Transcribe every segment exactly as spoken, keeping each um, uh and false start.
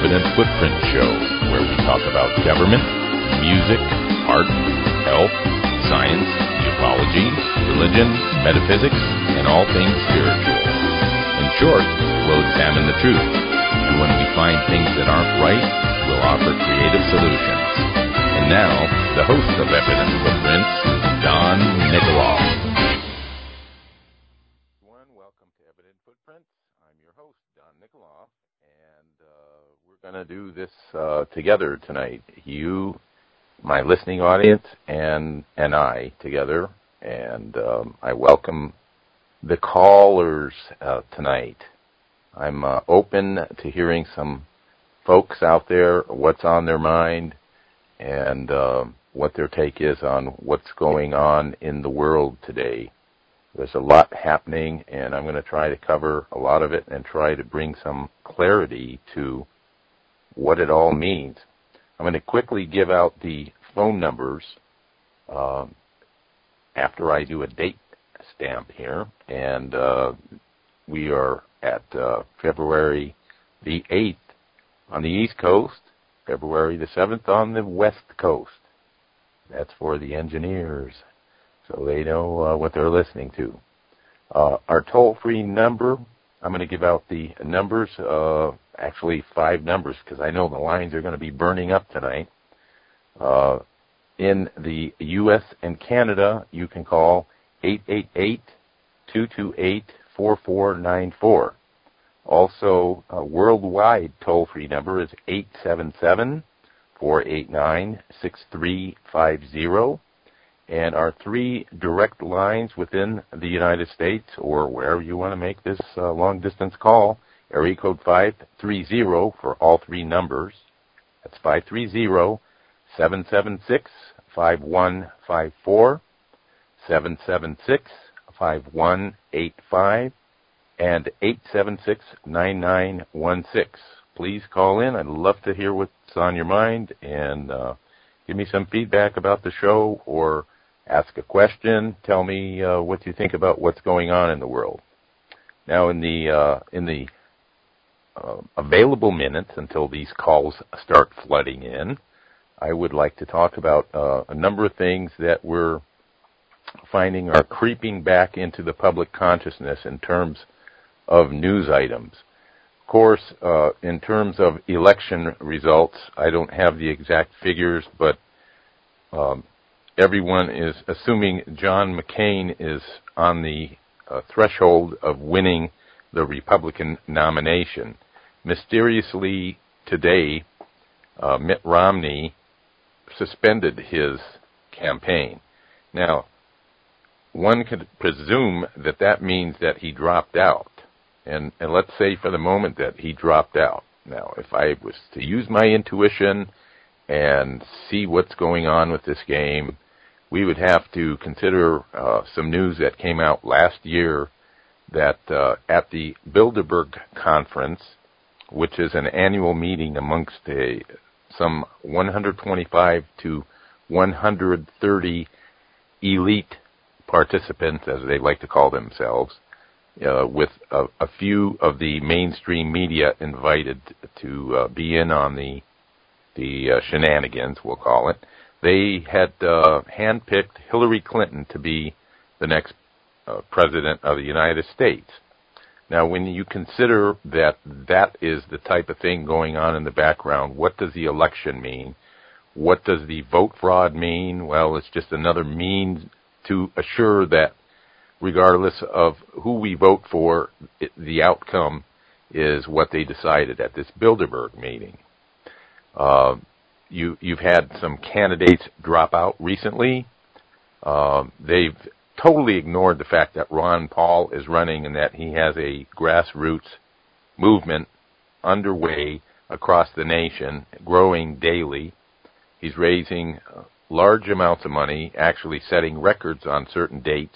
Evident Footprint Show, where we talk about government, music, art, health, science, ufology, religion, metaphysics, and all things spiritual. In short, we'll examine the truth, and when we find things that aren't right, we'll offer creative solutions. And now, the host of Evident Footprints, Don Nikoloff. Welcome to Evident Footprints. I'm your host, Don Nikoloff, and uh, we're going to do this uh, together tonight. You, my listening audience, and and I together, and um, I welcome the callers uh, tonight. I'm uh, open to hearing some folks out there, what's on their mind, and uh, what their take is on what's going on in the world today. There's a lot happening, and I'm going to try to cover a lot of it and try to bring some clarity to what it all means. I'm going to quickly give out the phone numbers uh, after I do a date stamp here, and uh, we are at uh, February the eighth on the East Coast, February the seventh on the West Coast. That's for the engineers, so they know uh, what they're listening to. Uh, our toll-free number, I'm going to give out the numbers, uh, actually five numbers, because I know the lines are going to be burning up tonight. Uh, in the U S and Canada, you can call eight eight eight, two two eight, four four nine four. Also, a worldwide toll-free number is eight seven seven, four eight nine, six three five zero. And our three direct lines within the United States, or wherever you want to make this uh, long-distance call, area code five three zero for all three numbers. That's five three zero, seven seven six, five one five four, seven seven six, five one eight five, and eight seven six, nine nine one six. Please call in. I'd love to hear what's on your mind, and uh, give me some feedback about the show, or ask a question. Tell me uh, what you think about what's going on in the world. Now, in the uh, in the uh, available minutes until these calls start flooding in, I would like to talk about uh, a number of things that we're finding are creeping back into the public consciousness in terms of news items. Of course, uh, in terms of election results, I don't have the exact figures, but um, everyone is assuming John McCain is on the uh, threshold of winning the Republican nomination. Mysteriously today, uh, Mitt Romney suspended his campaign. Now, one could presume that that means that he dropped out. And, and let's say for the moment that he dropped out. Now, if I was to use my intuition and see what's going on with this game, we would have to consider uh, some news that came out last year that uh, at the Bilderberg Conference, which is an annual meeting amongst a, some one hundred twenty-five to one hundred thirty elite participants, as they like to call themselves, uh, with a, a few of the mainstream media invited to uh, be in on the the uh, shenanigans, we'll call it. They had uh, handpicked Hillary Clinton to be the next uh, president of the United States. Now, when you consider that that is the type of thing going on in the background, what does the election mean? What does the vote fraud mean? Well, it's just another means to assure that regardless of who we vote for, it, the outcome is what they decided at this Bilderberg meeting. Uh, you, you've had some candidates drop out recently. Uh, they've totally ignored the fact that Ron Paul is running and that he has a grassroots movement underway across the nation, growing daily. He's raising large amounts of money, actually setting records on certain dates,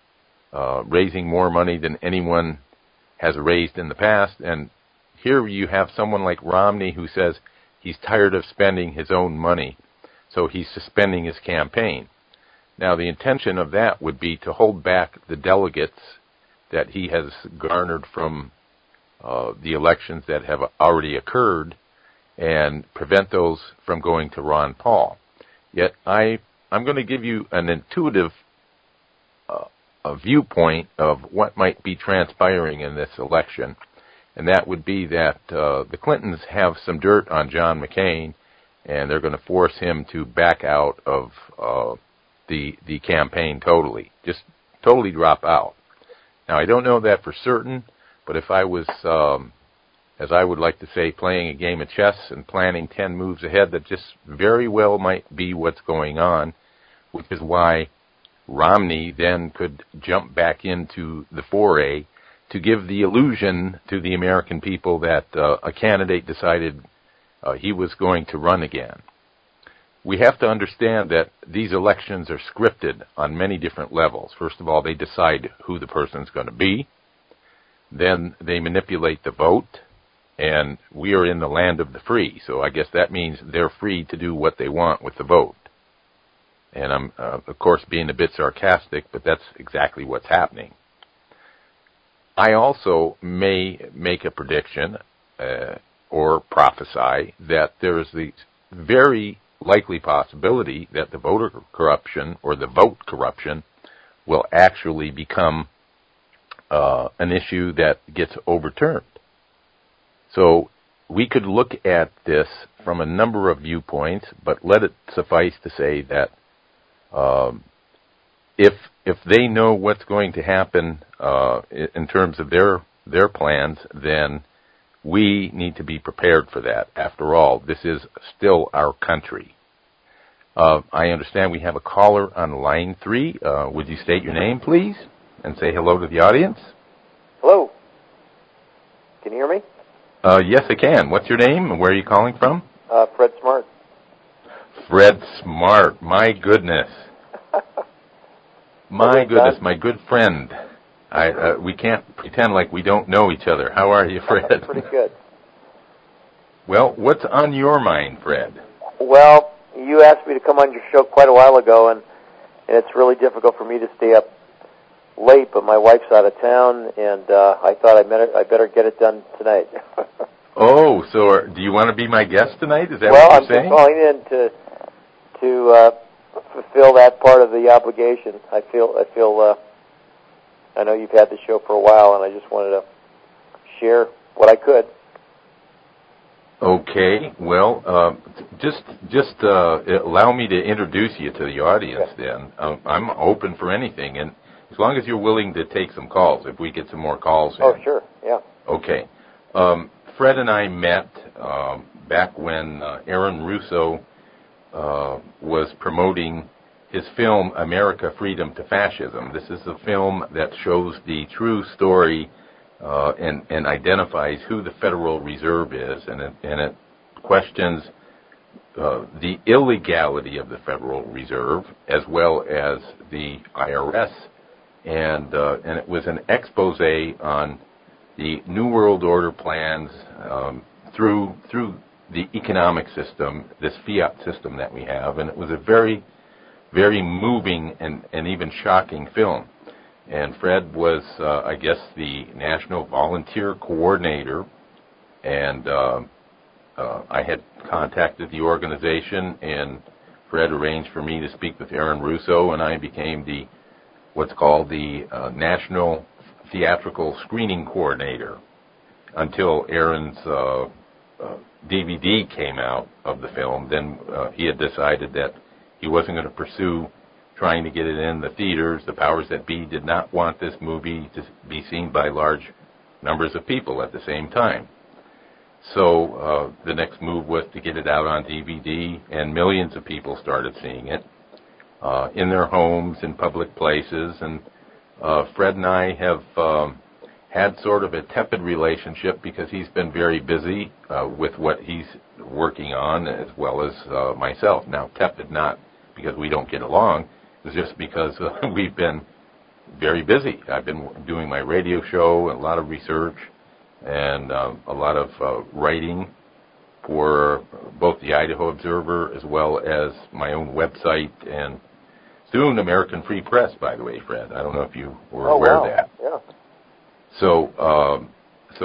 uh, raising more money than anyone has raised in the past. And here you have someone like Romney who says he's tired of spending his own money, so he's suspending his campaign. Now, the intention of that would be to hold back the delegates that he has garnered from uh, the elections that have already occurred, and prevent those from going to Ron Paul. Yet I, I'm going to give you an intuitive uh, a viewpoint of what might be transpiring in this election, and that would be that uh, the Clintons have some dirt on John McCain, and they're going to force him to back out of uh, the the campaign totally, just totally drop out. Now, I don't know that for certain, but if I was, um, as I would like to say, playing a game of chess and planning ten moves ahead, that just very well might be what's going on, which is why Romney then could jump back into the foray to give the illusion to the American people that uh, a candidate decided uh, he was going to run again. We have to understand that these elections are scripted on many different levels. First of all, they decide who the person's going to be. Then they manipulate the vote, and we are in the land of the free. So I guess that means they're free to do what they want with the vote. And I'm, uh, of course, being a bit sarcastic, but that's exactly what's happening. I also may make a prediction uh, or prophesy that there is the very likely possibility that the voter corruption or the vote corruption will actually become uh, an issue that gets overturned. So we could look at this from a number of viewpoints, but let it suffice to say that um, if if they know what's going to happen uh, in terms of their their plans, then we need to be prepared for that. After all, this is still our country. Uh, I understand we have a caller on line three. Uh, would you state your name, please, and say hello to the audience? Hello. Can you hear me? Uh, yes, I can. What's your name and where are you calling from? Uh, Fred Smart. Fred Smart. My goodness. My goodness, my good friend. I, uh, we can't pretend like we don't know each other. How are you, Fred? Pretty good. Well, what's on your mind, Fred? Well, you asked me to come on your show quite a while ago, and, and it's really difficult for me to stay up late, but my wife's out of town, and uh, I thought I, better, I better get it done tonight. Oh, so are, do you want to be my guest tonight? Is that well, what you're I'm saying? Well, I'm calling in to to uh, fulfill that part of the obligation. I feel, I feel, uh, I know you've had the show for a while, and I just wanted to share what I could. Okay, well, uh, just just uh, allow me to introduce you to the audience Okay. then. Um, I'm open for anything, and as long as you're willing to take some calls, if we get some more calls in. Oh, sure, yeah. Okay. Um, Fred and I met um, back when uh, Aaron Russo uh, was promoting his film, America, Freedom to Fascism. This is a film that shows the true story uh, and, and identifies who the Federal Reserve is, and it, and it questions uh, the illegality of the Federal Reserve as well as the I R S. And, uh, and it was an expose on the New World Order plans um, through through the economic system, this fiat system that we have, and it was a very, very moving and, and even shocking film. And Fred was, uh, I guess, the National Volunteer Coordinator, and uh, uh, I had contacted the organization, and Fred arranged for me to speak with Aaron Russo, and I became the what's called the uh, National Theatrical Screening Coordinator until Aaron's uh, uh, D V D came out of the film. Then uh, he had decided that he wasn't going to pursue trying to get it in the theaters. The powers that be did not want this movie to be seen by large numbers of people at the same time. So uh, the next move was to get it out on D V D, and millions of people started seeing it uh, in their homes, in public places, and uh, Fred and I have um, had sort of a tepid relationship because he's been very busy uh, with what he's working on as well as uh, myself. Now, tepid not because we don't get along, it's just because uh, we've been very busy. I've been doing my radio show, a lot of research, and uh, a lot of uh, writing for both the Idaho Observer as well as my own website, and soon American Free Press, by the way, Fred. I don't know if you were oh, aware wow. of that. Yeah. So, um, so my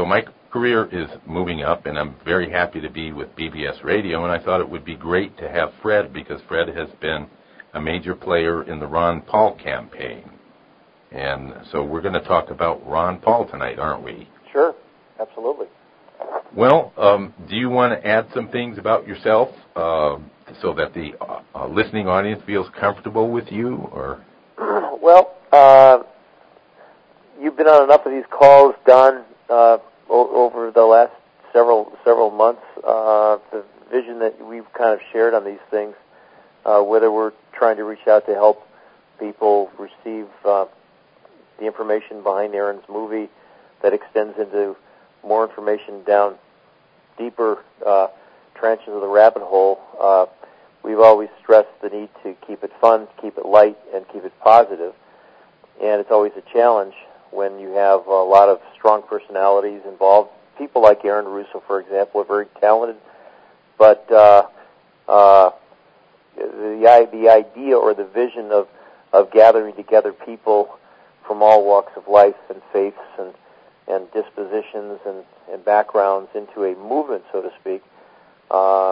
career is moving up, and I'm very happy to be with B B S Radio, and I thought it would be great to have Fred, because Fred has been a major player in the Ron Paul campaign. And so we're going to talk about Ron Paul tonight, aren't we? Sure, absolutely. Well, um, do you want to add some things about yourself uh, so that the uh, listening audience feels comfortable with you? Or well, uh, you've been on enough of these calls, Don, uh, o- over the last several several months. Uh, the vision that we've kind of shared on these things, uh, whether we're trying to reach out to help people receive uh, the information behind Aaron's movie that extends into more information down deeper uh, trenches of the rabbit hole. Uh, we've always stressed the need to keep it fun, keep it light, and keep it positive. And it's always a challenge when you have a lot of strong personalities involved. People like Aaron Russo, for example, are very talented, but uh, uh, the, the idea or the vision of, of gathering together people from all walks of life and faiths and, and dispositions and, and backgrounds into a movement, so to speak, uh,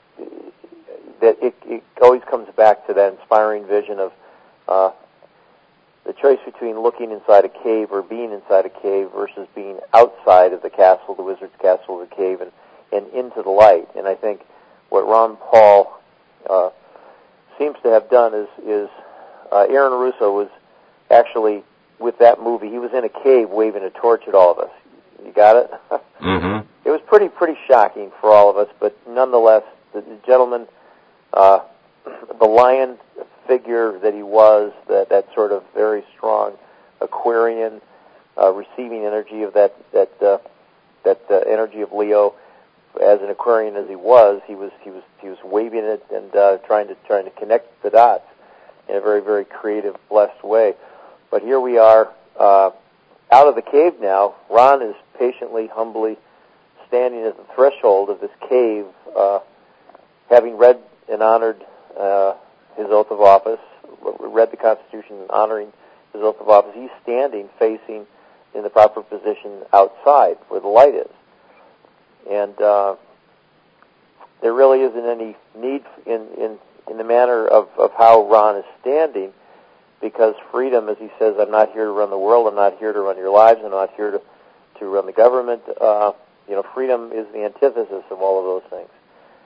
that it, it always comes back to that inspiring vision of uh, the choice between looking inside a cave or being inside a cave versus being outside of the castle, the wizard's castle, the cave, and, and into the light. And I think what Ron Paul uh, seems to have done is, is uh, Aaron Russo was actually, with that movie, he was in a cave waving a torch at all of us. You got it? Mm-hmm. It was pretty, pretty shocking for all of us, but nonetheless, the, the gentleman, uh, the lion figure that he was, that, that sort of very strong Aquarian, uh, receiving energy of that, that, uh, that uh, energy of Leo, as an Aquarian as he was, he was, he was, he was waving it and uh, trying to, trying to connect the dots in a very, very creative, blessed way. But here we are, uh, out of the cave now. Ron is patiently, humbly standing at the threshold of this cave, uh, having read and honored uh, his oath of office, read the Constitution and honoring his oath of office. He's standing facing in the proper position outside where the light is. And uh, there really isn't any need in, in, in the manner of, of how Ron is standing, because freedom, as he says, I'm not here to run the world, I'm not here to run your lives, I'm not here to, to run the government. Uh, you know, freedom is the antithesis of all of those things.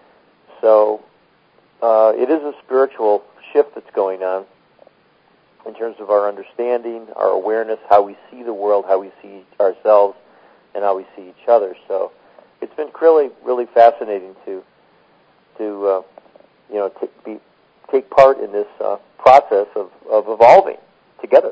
So uh, it is a spiritual shift that's going on in terms of our understanding, our awareness, how we see the world, how we see ourselves, and how we see each other. So it's been really, really fascinating to, to uh, you know, t- be, take part in this uh, process of, of evolving together.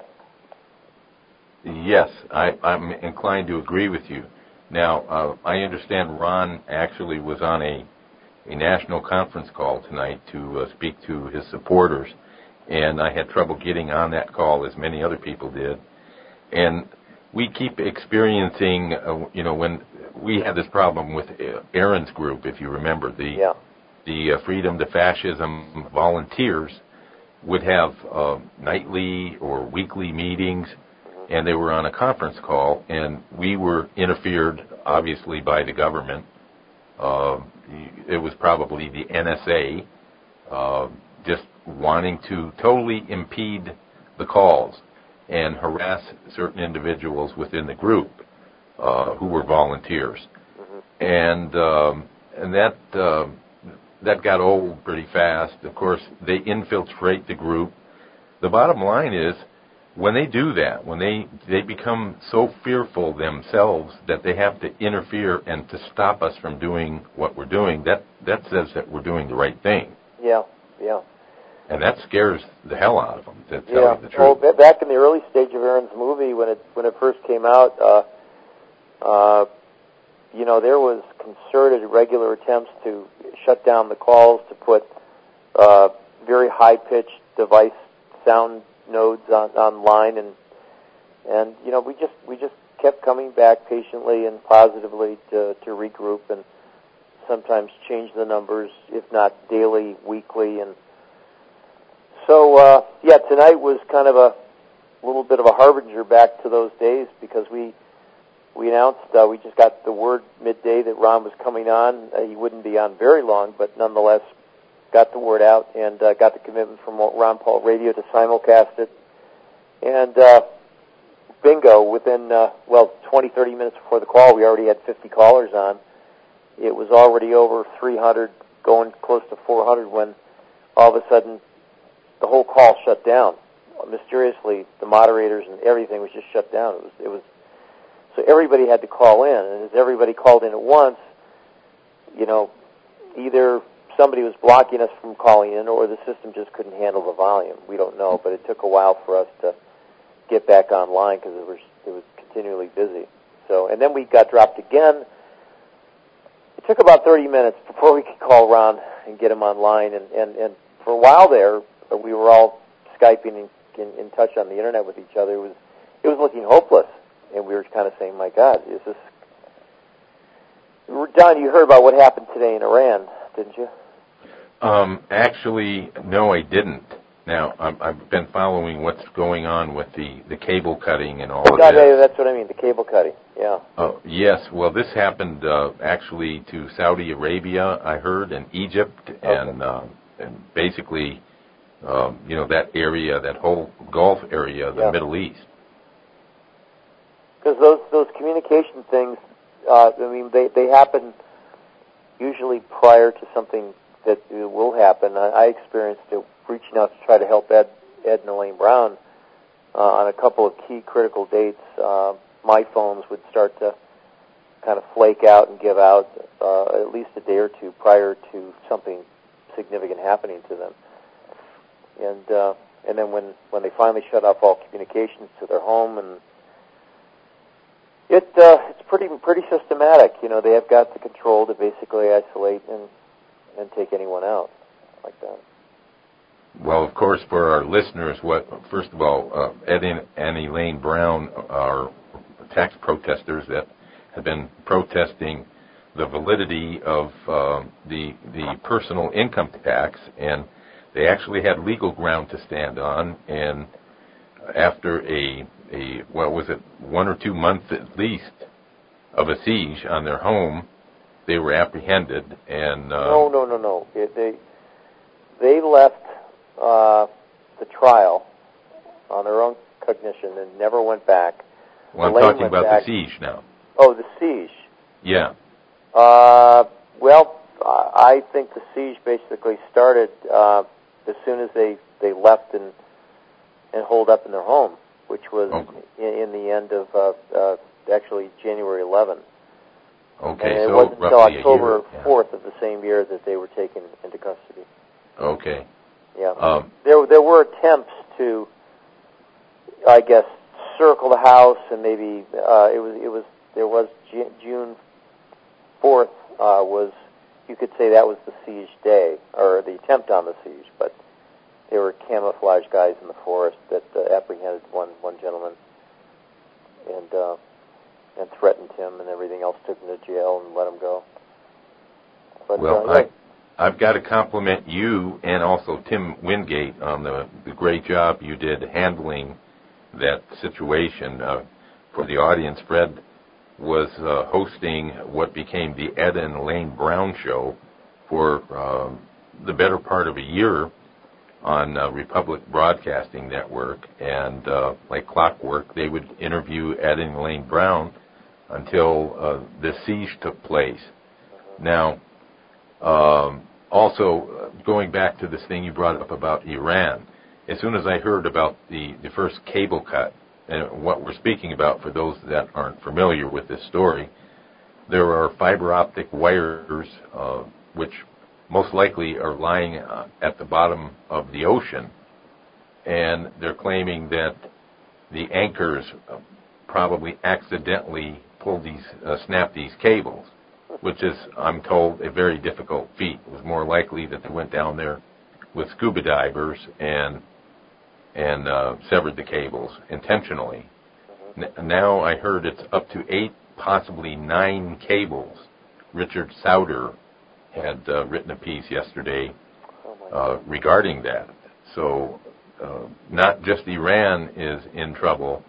Yes, I, I'm inclined to agree with you. Now, uh, I understand Ron actually was on a, a national conference call tonight to uh, speak to his supporters, and I had trouble getting on that call, as many other people did. And we keep experiencing, uh, you know, when we had this problem with Aaron's group, if you remember, the yeah. the uh, Freedom to Fascism volunteers would have uh, nightly or weekly meetings, and they were on a conference call, and we were interfered, obviously, by the government. Uh, it was probably the N S A uh, just wanting to totally impede the calls and harass certain individuals within the group uh, who were volunteers. Mm-hmm. And um, and that uh, that got old pretty fast. Of course, they infiltrate the group. The bottom line is, when they do that, when they, they become so fearful themselves that they have to interfere and to stop us from doing what we're doing, that, that says that we're doing the right thing. Yeah, yeah. And that scares the hell out of them, to tell yeah. you the truth. Well, back in the early stage of Aaron's movie, when it when it first came out, uh, uh, you know, there was concerted, regular attempts to shut down the calls, to put uh, very high-pitched device sound nodes on online, and and you know, we just we just kept coming back patiently and positively to to regroup and sometimes change the numbers, if not daily, weekly, and so uh, yeah, tonight was kind of a little bit of a harbinger back to those days, because we we announced, uh, we just got the word midday that Ron was coming on. Uh, he wouldn't be on very long, but nonetheless got the word out and uh, got the commitment from Ron Paul Radio to simulcast it. And uh, bingo, within, uh, well, twenty, thirty minutes before the call, we already had fifty callers on. It was already over three hundred, going close to four hundred when all of a sudden the whole call shut down. Mysteriously, the moderators and everything was just shut down. It was, it was, so everybody had to call in, and as everybody called in at once, you know, either somebody was blocking us from calling in or the system just couldn't handle the volume. We don't know, but it took a while for us to get back online because it was, it was continually busy. So, and then we got dropped again. It took about thirty minutes before we could call Ron and get him online, and, and, and for a while there, we were all Skyping and In, in touch on the internet with each other. It was it was looking hopeless, and we were kind of saying, "My God, is this?" Don, you heard about what happened today in Iran, didn't you? Um, actually, no, I didn't. Now, I'm, I've been following what's going on with the, the cable cutting and all oh, of God, that. That's what I mean, the cable cutting. Yeah. Oh, yes. Well, this happened uh, actually to Saudi Arabia, I heard, and Egypt, and okay. uh, and basically. Um, you know, that area, that whole Gulf area, the yeah. Middle East. Because those those communication things, uh, I mean, they, they happen usually prior to something that will happen. I, I experienced it reaching out to try to help Ed, Ed and Elaine Brown uh, on a couple of key critical dates. Uh, my phones would start to kind of flake out and give out uh, at least a day or two prior to something significant happening to them. And uh, and then when, when they finally shut off all communications to their home, and it uh, it's pretty pretty systematic. You know, they have got the control to basically isolate and and take anyone out like that. Well, of course, for our listeners, what first of all, uh, Ed and Elaine Brown are tax protesters that have been protesting the validity of uh, the the personal income tax, and they actually had legal ground to stand on, and after a, a what was it, one or two months at least of a siege on their home, they were apprehended. And uh, no, no, no, no. It, they they left uh, the trial on their own cognition and never went back. Well, Elaine I'm talking about back. the siege now. Oh, the siege. Yeah. Uh, well, I think the siege basically started uh, as soon as they, they left and and holed up in their home, which was okay. in, in the end of uh, uh, actually January eleventh. Okay, and it so wasn't until roughly October a year. fourth of the same year that they were taken into custody. Okay. Yeah. Um, there there were attempts to, I guess, circle the house, and maybe uh, it was it was there was G- June fourth uh, was, you could say that was the siege day, or the attempt on the siege, but there were camouflage guys in the forest that uh, apprehended one, one gentleman and uh, and threatened him and everything else, took him to jail and let him go. But, well, uh, yeah. I, I've got to compliment you and also Tim Wingate on the, the great job you did handling that situation. Uh, for the audience, Fred was uh, hosting what became the Ed and Elaine Brown Show for uh, the better part of a year on uh, Republic Broadcasting Network, and uh, like clockwork, they would interview Ed and Elaine Brown until uh, the siege took place. Now, um, also, uh, going back to this thing you brought up about Iran, as soon as I heard about the, the first cable cut, and what we're speaking about for those that aren't familiar with this story, there are fiber optic wires uh, which most likely are lying uh, at the bottom of the ocean, and they're claiming that the anchors uh, probably accidentally pulled these, uh, snapped these cables, which is, I'm told, a very difficult feat. It was more likely that they went down there with scuba divers and and uh, severed the cables intentionally. N- now I heard it's up to eight, possibly nine cables. Richard Sauder had uh, written a piece yesterday uh, regarding that. So uh, not just Iran is in trouble,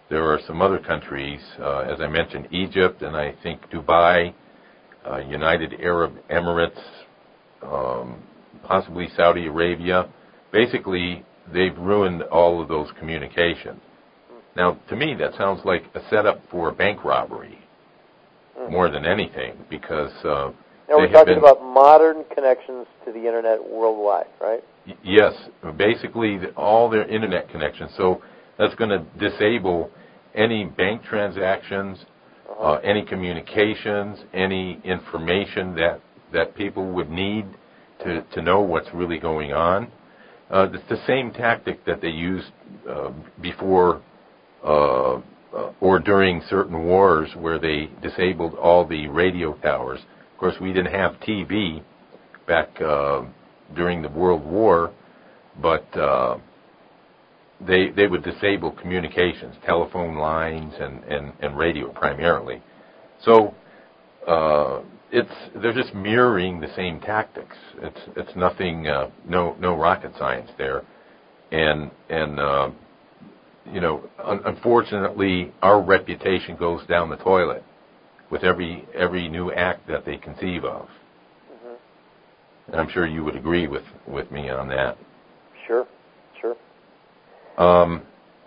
there are some other countries, uh, as I mentioned, Egypt, and I think Dubai, uh, United Arab Emirates, um, possibly Saudi Arabia. Basically, they've ruined all of those communications. Now, to me, that sounds like a setup for a bank robbery mm. more than anything, because uh, now we're talking about modern connections to the Internet worldwide, right? Y- yes, basically the, all their Internet connections. So that's going to disable any bank transactions, uh-huh. uh, any communications, any information that, that people would need to, to know what's really going on. Uh, it's the same tactic that they used uh, before uh, uh, or during certain wars where they disabled all the radio towers. Of course, we didn't have T V back uh, during the World War, but uh, they they would disable communications, telephone lines, and, and, and radio primarily. So uh, it's they're just mirroring the same tactics. It's it's nothing, uh, no no rocket science there, and and uh, you know, un- unfortunately, our reputation goes down the toilet with every every new act that they conceive of. Mm-hmm. And I'm sure you would agree with, with me on that. Sure, sure. Um,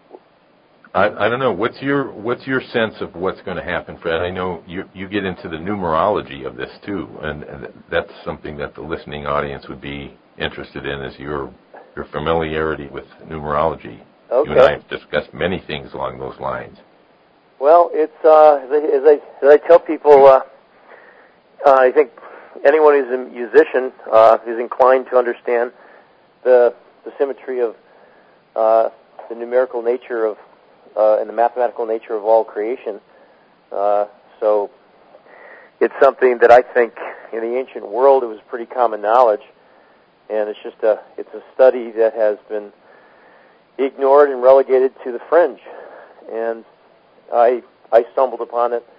I, I don't know. What's your what's your sense of what's going to happen, Fred? I know you you get into the numerology of this too, and, and that's something that the listening audience would be interested in, is your your familiarity with numerology. Okay. You and I have discussed many things along those lines. Well, it's uh, as, I, as, I, as I tell people, uh, uh, I think anyone who's a musician uh, is inclined to understand the the symmetry of uh, the numerical nature of uh, and the mathematical nature of all creation. Uh, so it's something that I think in the ancient world it was pretty common knowledge, and it's just a it's a study that has been ignored and relegated to the fringe. And I I stumbled upon it.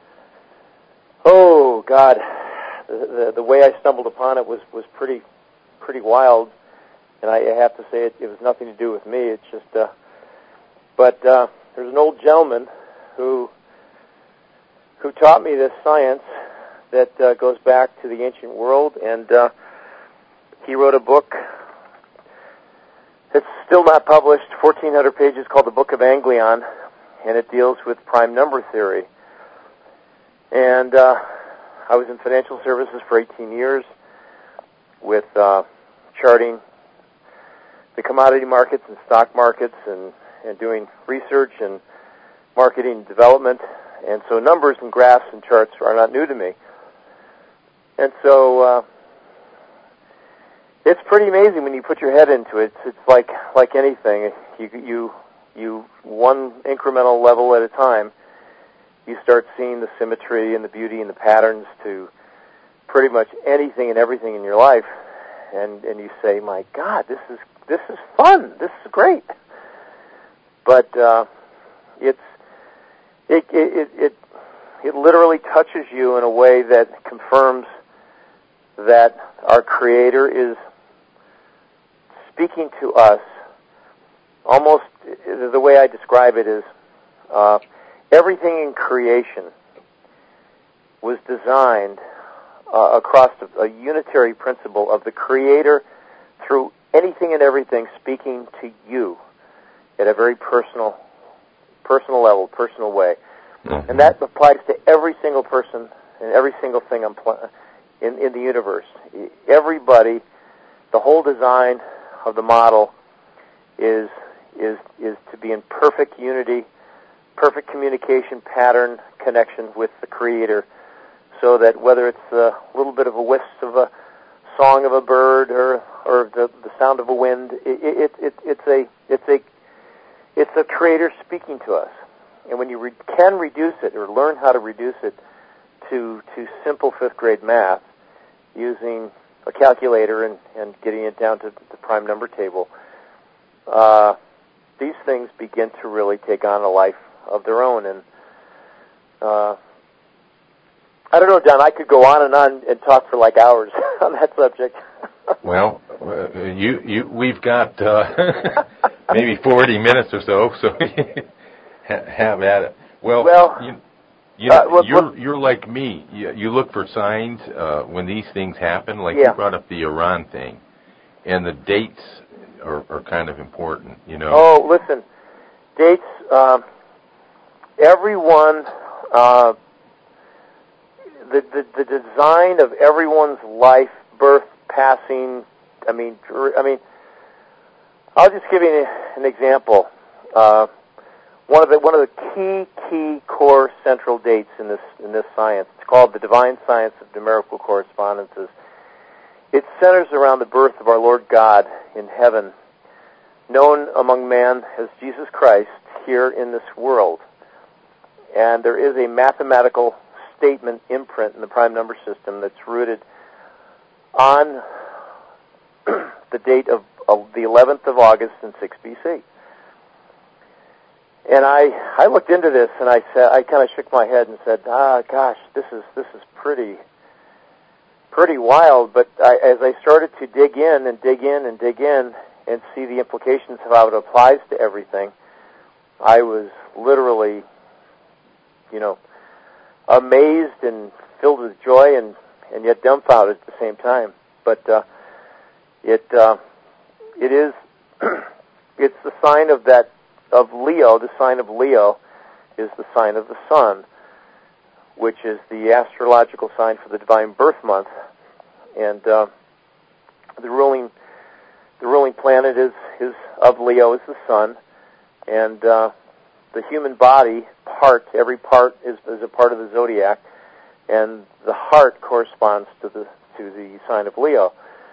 Oh God, the, the the way I stumbled upon it was, was pretty pretty wild, and I have to say it, it was nothing to do with me. It's just, uh, but uh, there's an old gentleman who who taught me this science that uh, goes back to the ancient world, and uh, he wrote a book. It's still not published, fourteen hundred pages, called the Book of Anglion, and it deals with prime number theory. And uh, I was in financial services for eighteen years with uh, charting the commodity markets and stock markets and, and doing research and marketing development. And so numbers and graphs and charts are not new to me. And so uh, it's pretty amazing when you put your head into it. It's, it's like like anything. You you you one incremental level at a time, you start seeing the symmetry and the beauty and the patterns to pretty much anything and everything in your life, and and you say, my God, this is this is fun. This is great. But uh, it's it it it it literally touches you in a way that confirms that our Creator is speaking to us. Almost the way I describe it is uh, everything in creation was designed uh, across a, a unitary principle of the Creator through anything and everything speaking to you at a very personal, personal level, personal way. Mm-hmm. And that applies to every single person and every single thing on pl- in, in the universe. Everybody, the whole design of the model is is is to be in perfect unity, perfect communication pattern connection with the Creator, so that whether it's a little bit of a wisp of a song of a bird or or the, the sound of a wind, it, it, it, it's a it's a it's the Creator speaking to us. And when you re- can reduce it or learn how to reduce it to to simple fifth grade math using a calculator and, and getting it down to the prime number table, uh, these things begin to really take on a life of their own. And uh, I don't know, Don, I could go on and on and talk for like hours on that subject. Well, uh, you you we've got uh, maybe forty minutes or so, so ha- have at it. Well, well you, you know, uh, well, you're well, you're like me. You, you look for signs uh, when these things happen. Like yeah. you brought up the Iran thing, and the dates are, are kind of important. You know. Oh, listen, dates. Uh, everyone, uh, the, the the design of everyone's life, birth, passing. I mean, I mean. I'll just give you an example. Uh, one of the one of the key key core central dates in this in this science. It's called the divine science of numerical correspondences. It centers around the birth of our Lord God in heaven, known among man as Jesus Christ here in this world. And there is a mathematical statement imprint in the prime number system that's rooted on the date of of the eleventh of August in six B C. And I I looked into this and I said I kind of shook my head and said, ah, gosh, this is this is pretty pretty wild. But I, as I started to dig in and dig in and dig in and see the implications of how it applies to everything, I was literally, you know, amazed and filled with joy and and yet dumbfounded at the same time. But uh, it. Uh, It is, it's the sign of that, of Leo. The sign of Leo is the sign of the sun, which is the astrological sign for the divine birth month. And uh, the ruling, the ruling planet is, is of Leo is the sun. And uh, the human body part, every part is, is a part of the zodiac. And the heart corresponds to the, to the sign of Leo.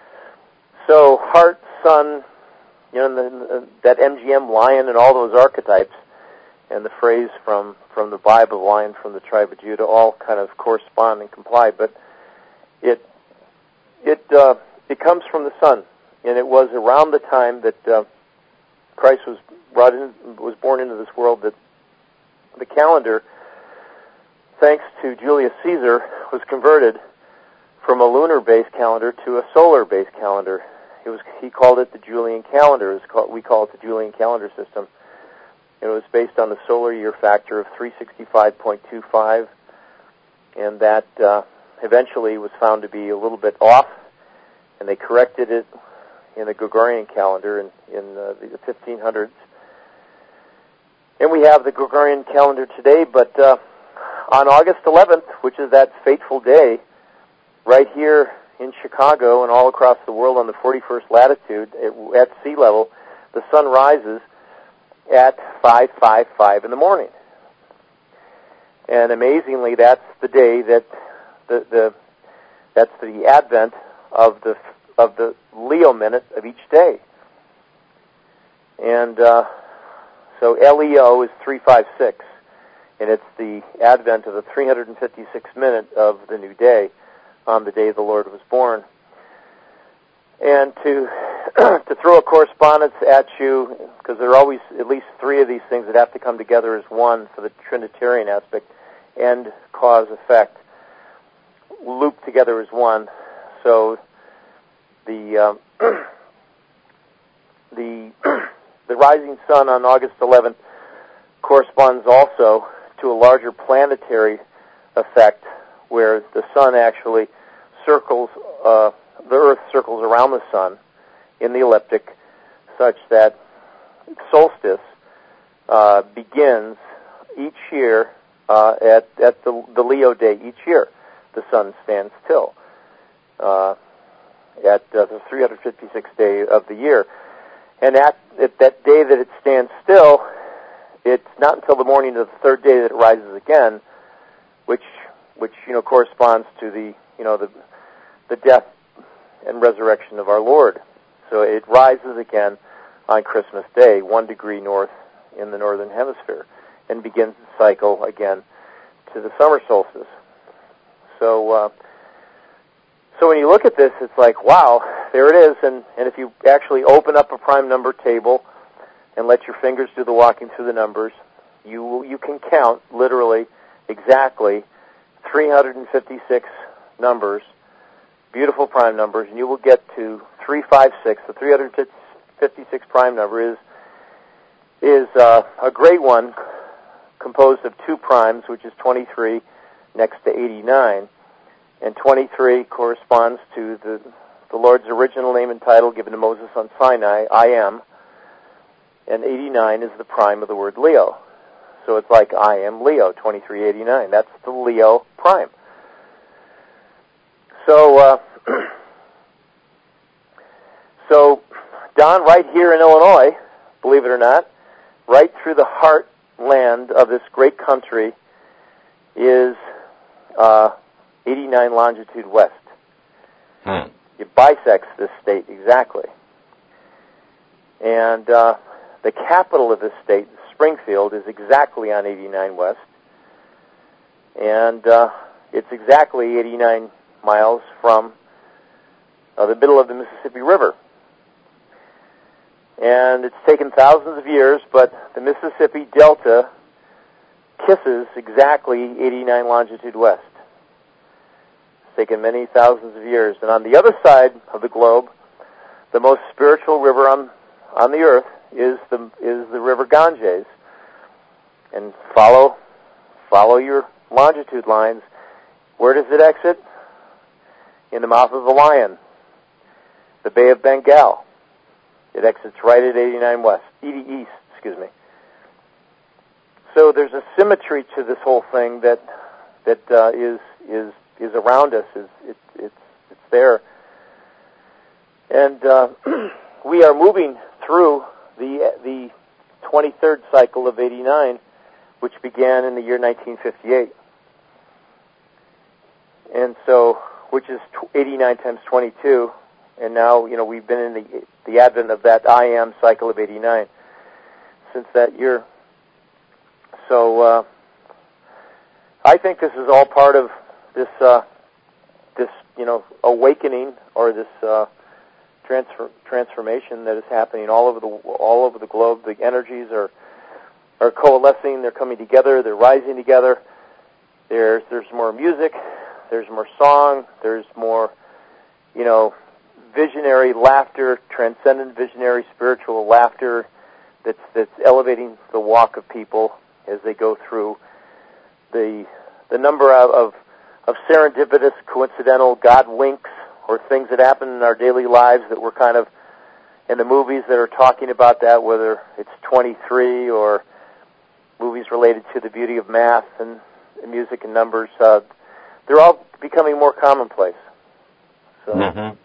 So heart, sun, you know, and the, that M G M lion and all those archetypes, and the phrase from, from the Bible, lion from the tribe of Judah, all kind of correspond and comply. But it it uh, it comes from the sun, and it was around the time that uh, Christ was brought in, was born into this world, that the calendar, thanks to Julius Caesar, was converted from a lunar-based calendar to a solar-based calendar. It was he called it the Julian calendar. It was called, we call it the Julian calendar system. It was based on the solar year factor of three sixty-five point two five, and that uh, eventually was found to be a little bit off, and they corrected it in the Gregorian calendar in, in uh, the fifteen hundreds. And we have the Gregorian calendar today, but uh, on August eleventh, which is that fateful day, right here in Chicago and all across the world on the forty-first latitude at, at sea level, the sun rises at five fifty-five in the morning. And amazingly, that's the day that the, the that's the advent of the of the Leo minute of each day. And uh, so L E O is three fifty-six, and it's the advent of the three hundred fifty-sixth minute of the new day, on the day the Lord was born. And to to throw a correspondence at you, because there are always at least three of these things that have to come together as one for the Trinitarian aspect, end, cause, effect, looped together as one. So the um, the the rising sun on August eleventh corresponds also to a larger planetary effect, where the sun actually circles, uh, the Earth circles around the sun in the ecliptic, such that solstice uh, begins each year uh, at at the, the Leo day each year. The sun stands still uh, at uh, the three hundred fifty-sixth day of the year, and at, at that day that it stands still, it's not until the morning of the third day that it rises again, which which you know corresponds to the you know the the death and resurrection of our Lord. So it rises again on Christmas Day, one degree north in the northern hemisphere, and begins its cycle again to the summer solstice. So, uh, so when you look at this, it's like, wow, there it is. And, and if you actually open up a prime number table and let your fingers do the walking through the numbers, you you can count literally exactly three hundred fifty-six numbers, beautiful prime numbers, and you will get to three fifty-six. The three hundred fifty-six prime number is is uh, a great one composed of two primes, which is twenty-three next to eighty-nine. And twenty-three corresponds to the, the Lord's original name and title given to Moses on Sinai, I am. And eighty-nine is the prime of the word Leo. So it's like I am Leo, twenty-three eighty-nine. That's the Leo prime. So, uh, so Don, right here in Illinois, believe it or not, right through the heartland of this great country is uh, eighty-nine longitude west. Hmm. It bisects this state exactly. And uh, the capital of this state, Springfield, is exactly on eighty-nine west. And uh, it's exactly eighty-nine miles from uh, the middle of the Mississippi River. And it's taken thousands of years, but the Mississippi Delta kisses exactly eighty-nine longitude west. It's taken many thousands of years. And on the other side of the globe, the most spiritual river on on the earth is the is the River Ganges. And follow follow your longitude lines. Where does it exit? In the mouth of the Lion, the Bay of Bengal. It exits right at eighty-nine west, eighty east, excuse me. So there's a symmetry to this whole thing that that uh, is is is around us. Is it, it's it's there, and uh, we are moving through the the twenty-third cycle of eighty-nine, which began in the year nineteen fifty-eight, and so which is eighty-nine times twenty-two. And now, you know, we've been in the the advent of that I am cycle of eighty-nine since that year. So uh, I think this is all part of this uh, this you know awakening or this uh, transfer transformation that is happening all over the all over the globe. The energies are are coalescing. They're coming together. They're rising together. There's there's more music. There's more song. There's more you know. visionary laughter, transcendent visionary spiritual laughter that's that's elevating the walk of people as they go through the the number of, of, of serendipitous, coincidental God winks or things that happen in our daily lives that we're kind of in the movies that are talking about that, whether it's twenty-three or movies related to the beauty of math and, and music and numbers. Uh, they're all becoming more commonplace. So. Mm-hmm.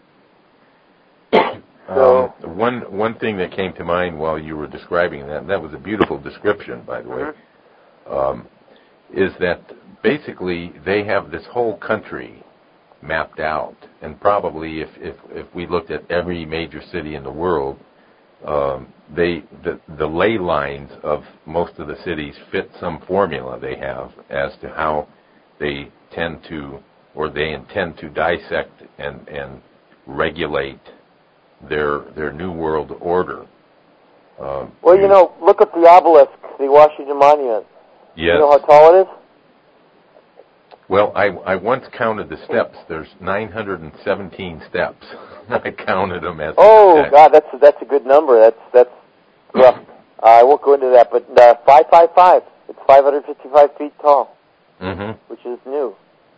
So, um, one one thing that came to mind while you were describing that, and that was a beautiful description, by the way, mm-hmm. um, is that basically they have this whole country mapped out, and probably if, if, if we looked at every major city in the world, um, they the, the ley lines of most of the cities fit some formula they have as to how they tend to, or they intend to dissect and, and regulate their their New World Order. Uh, well, you, you know, look at the obelisk, the Washington Monument. Yes. You know how tall it is? Well, I I once counted the steps. There's nine hundred seventeen steps. I counted them as. Oh God, that's that's a good number. That's that's rough. uh, I won't go into that, but uh, five five five. It's five hundred fifty-five feet tall, mm-hmm. which is new.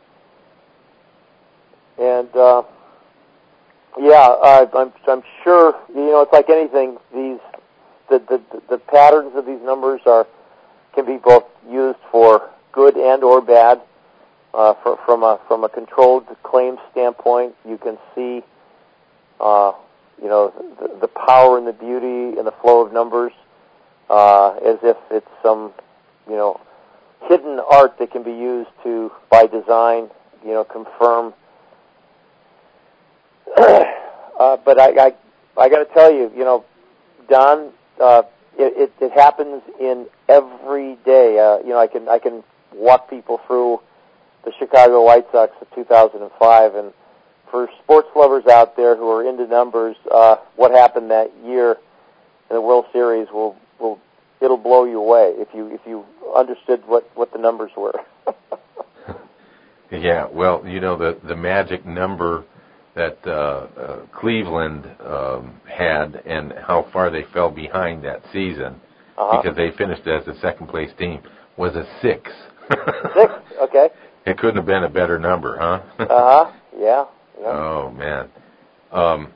And. Uh, Yeah, uh, I'm I'm sure you know it's like anything. These the, the the patterns of these numbers are can be both used for good and or bad. Uh, for, from a from a controlled claim standpoint, you can see uh, you know the, the power and the beauty and the flow of numbers uh, as if it's some you know hidden art that can be used to by design you know confirm. uh, but I, I, I got to tell you, you know, Don, uh, it, it, it happens in every day. Uh, you know, I can I can walk people through the Chicago White Sox of two thousand five, and for sports lovers out there who are into numbers, uh, what happened that year in the World Series will will it'll blow you away if you if you understood what, what the numbers were. Yeah, well, you know the the magic number that uh, uh, Cleveland um, had and how far they fell behind that season uh-huh. because they finished as the second place team was a six. Six, okay. It couldn't have been a better number, huh? uh-huh, yeah. yeah. Oh, man. Um,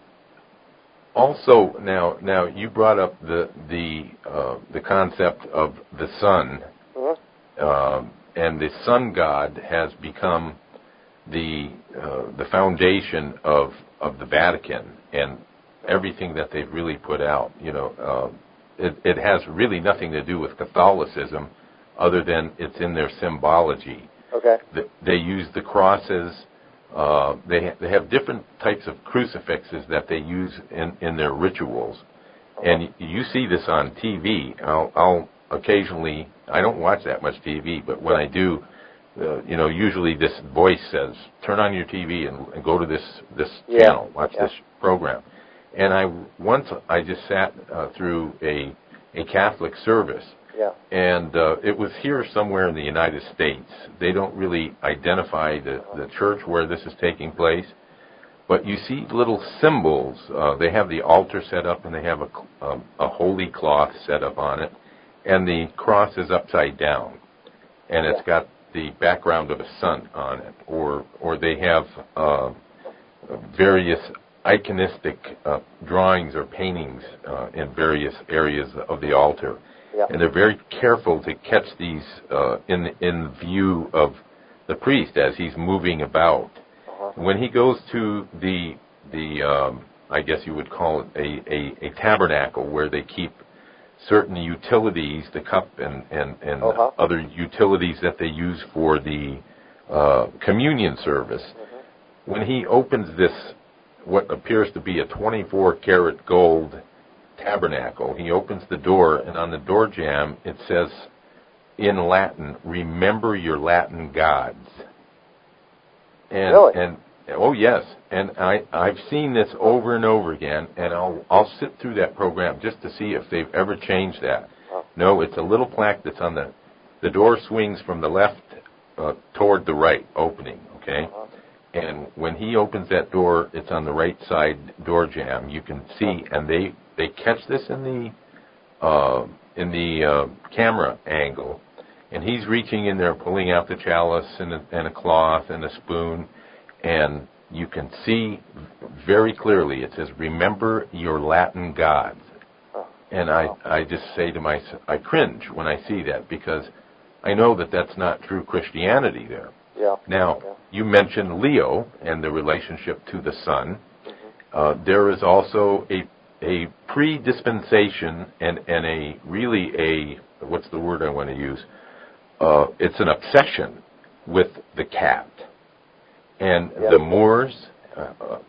also, now, now you brought up the the uh, the concept of the sun, mm-hmm. um, and the sun god has become the uh, the foundation of of the Vatican and everything that they've really put out. You know, uh, it, it has really nothing to do with Catholicism, other than it's in their symbology. Okay. The, they use the crosses. Uh, they ha- they have different types of crucifixes that they use in, in their rituals, uh-huh. and y- you see this on T V. I'll, I'll occasionally, I don't watch that much T V, but when I do, uh, you know, usually this voice says, "Turn on your T V and, and go to this this yeah. channel, watch yeah. this program." And I once I just sat uh, through a a Catholic service. Yeah. And uh, it was here somewhere in the United States. They don't really identify the, the church where this is taking place, but you see little symbols. Uh, they have the altar set up, and they have a, um, a holy cloth set up on it, and the cross is upside down, and it's got the background of a sun on it. Or or they have uh, various iconistic uh, drawings or paintings uh, in various areas of the altar. Yeah. And they're very careful to catch these uh, in in view of the priest as he's moving about. Uh-huh. When he goes to the the um, I guess you would call it a, a, a tabernacle where they keep certain utilities, the cup and and, and uh-huh. other utilities that they use for the uh, communion service. Mm-hmm. When he opens this, what appears to be a twenty-four karat gold tabernacle, he opens the door, and on the door jamb it says in Latin, "Remember your Latin gods." And, really? And oh yes, and I I've seen this over and over again, and I'll I'll sit through that program just to see if they've ever changed that. Huh. No, it's a little plaque that's on the the door swings from the left uh, toward the right opening. Okay. Uh-huh. And when he opens that door, it's on the right side door jamb. You can see, and they, they catch this in the uh, in the uh, camera angle, and he's reaching in there, pulling out the chalice and a, and a cloth and a spoon, and you can see very clearly it says, "Remember your Latin gods." And I, I just say to myself, I cringe when I see that, because I know that that's not true Christianity there. Yeah. Now, yeah. you mentioned Leo and the relationship to the sun. Mm-hmm. Uh, there is also a a pre-dispensation and, and a really a, what's the word I want to use? Uh, it's an obsession with the cat. And yeah. the Moors uh,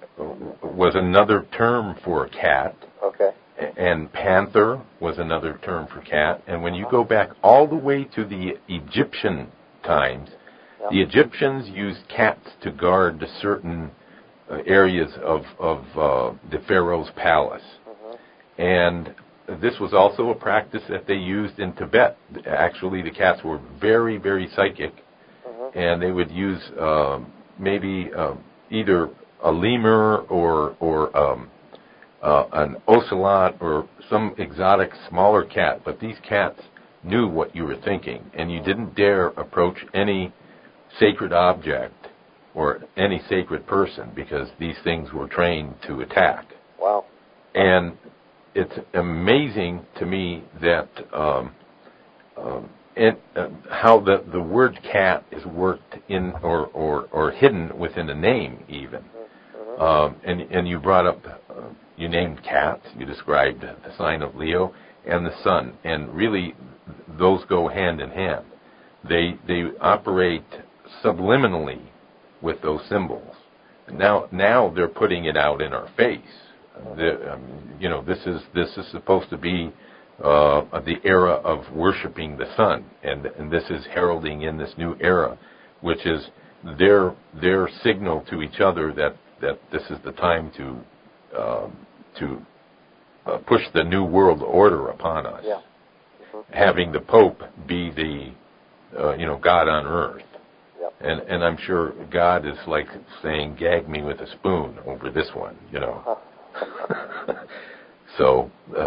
was another term for a cat. Okay. And panther was another term for cat. And when you go back all the way to the Egyptian times, yeah. the Egyptians used cats to guard certain uh, areas of, of uh, the Pharaoh's palace. Mm-hmm. And this was also a practice that they used in Tibet. Actually, the cats were very, very psychic, mm-hmm. and they would use um, maybe um, either a lemur or, or um, uh, an ocelot or some exotic smaller cat, but these cats knew what you were thinking, and you didn't dare approach any sacred object or any sacred person, because these things were trained to attack. Wow. And it's amazing to me that um, um, it, uh, how the, the word cat is worked in or, or, or hidden within a name even. Mm-hmm. Um, and, and you brought up, uh, you named cats, you described the sign of Leo and the sun, and really those go hand in hand. They they operate subliminally with those symbols. Now, now they're putting it out in our face. The, um, you know, this is this is supposed to be uh, the era of worshiping the sun, and and this is heralding in this new era, which is their their signal to each other that, that this is the time to um, to uh, push the new world order upon us. Yeah. Mm-hmm. Having the Pope be the uh, you know God on earth. Yep. And and I'm sure God is like saying, "Gag me with a spoon over this one," you know. So uh,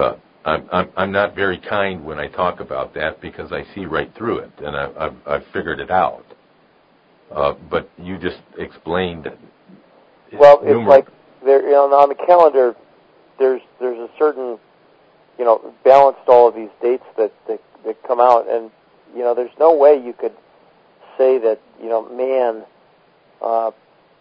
I'm, I'm I'm not very kind when I talk about that because I see right through it, and I, I've, I've figured it out. Uh, but you just explained. Well, it's like there, you know, on the calendar, there's there's a certain, you know, balanced all of these dates that, that that come out, and you know, there's no way you could say that, you know, man, uh,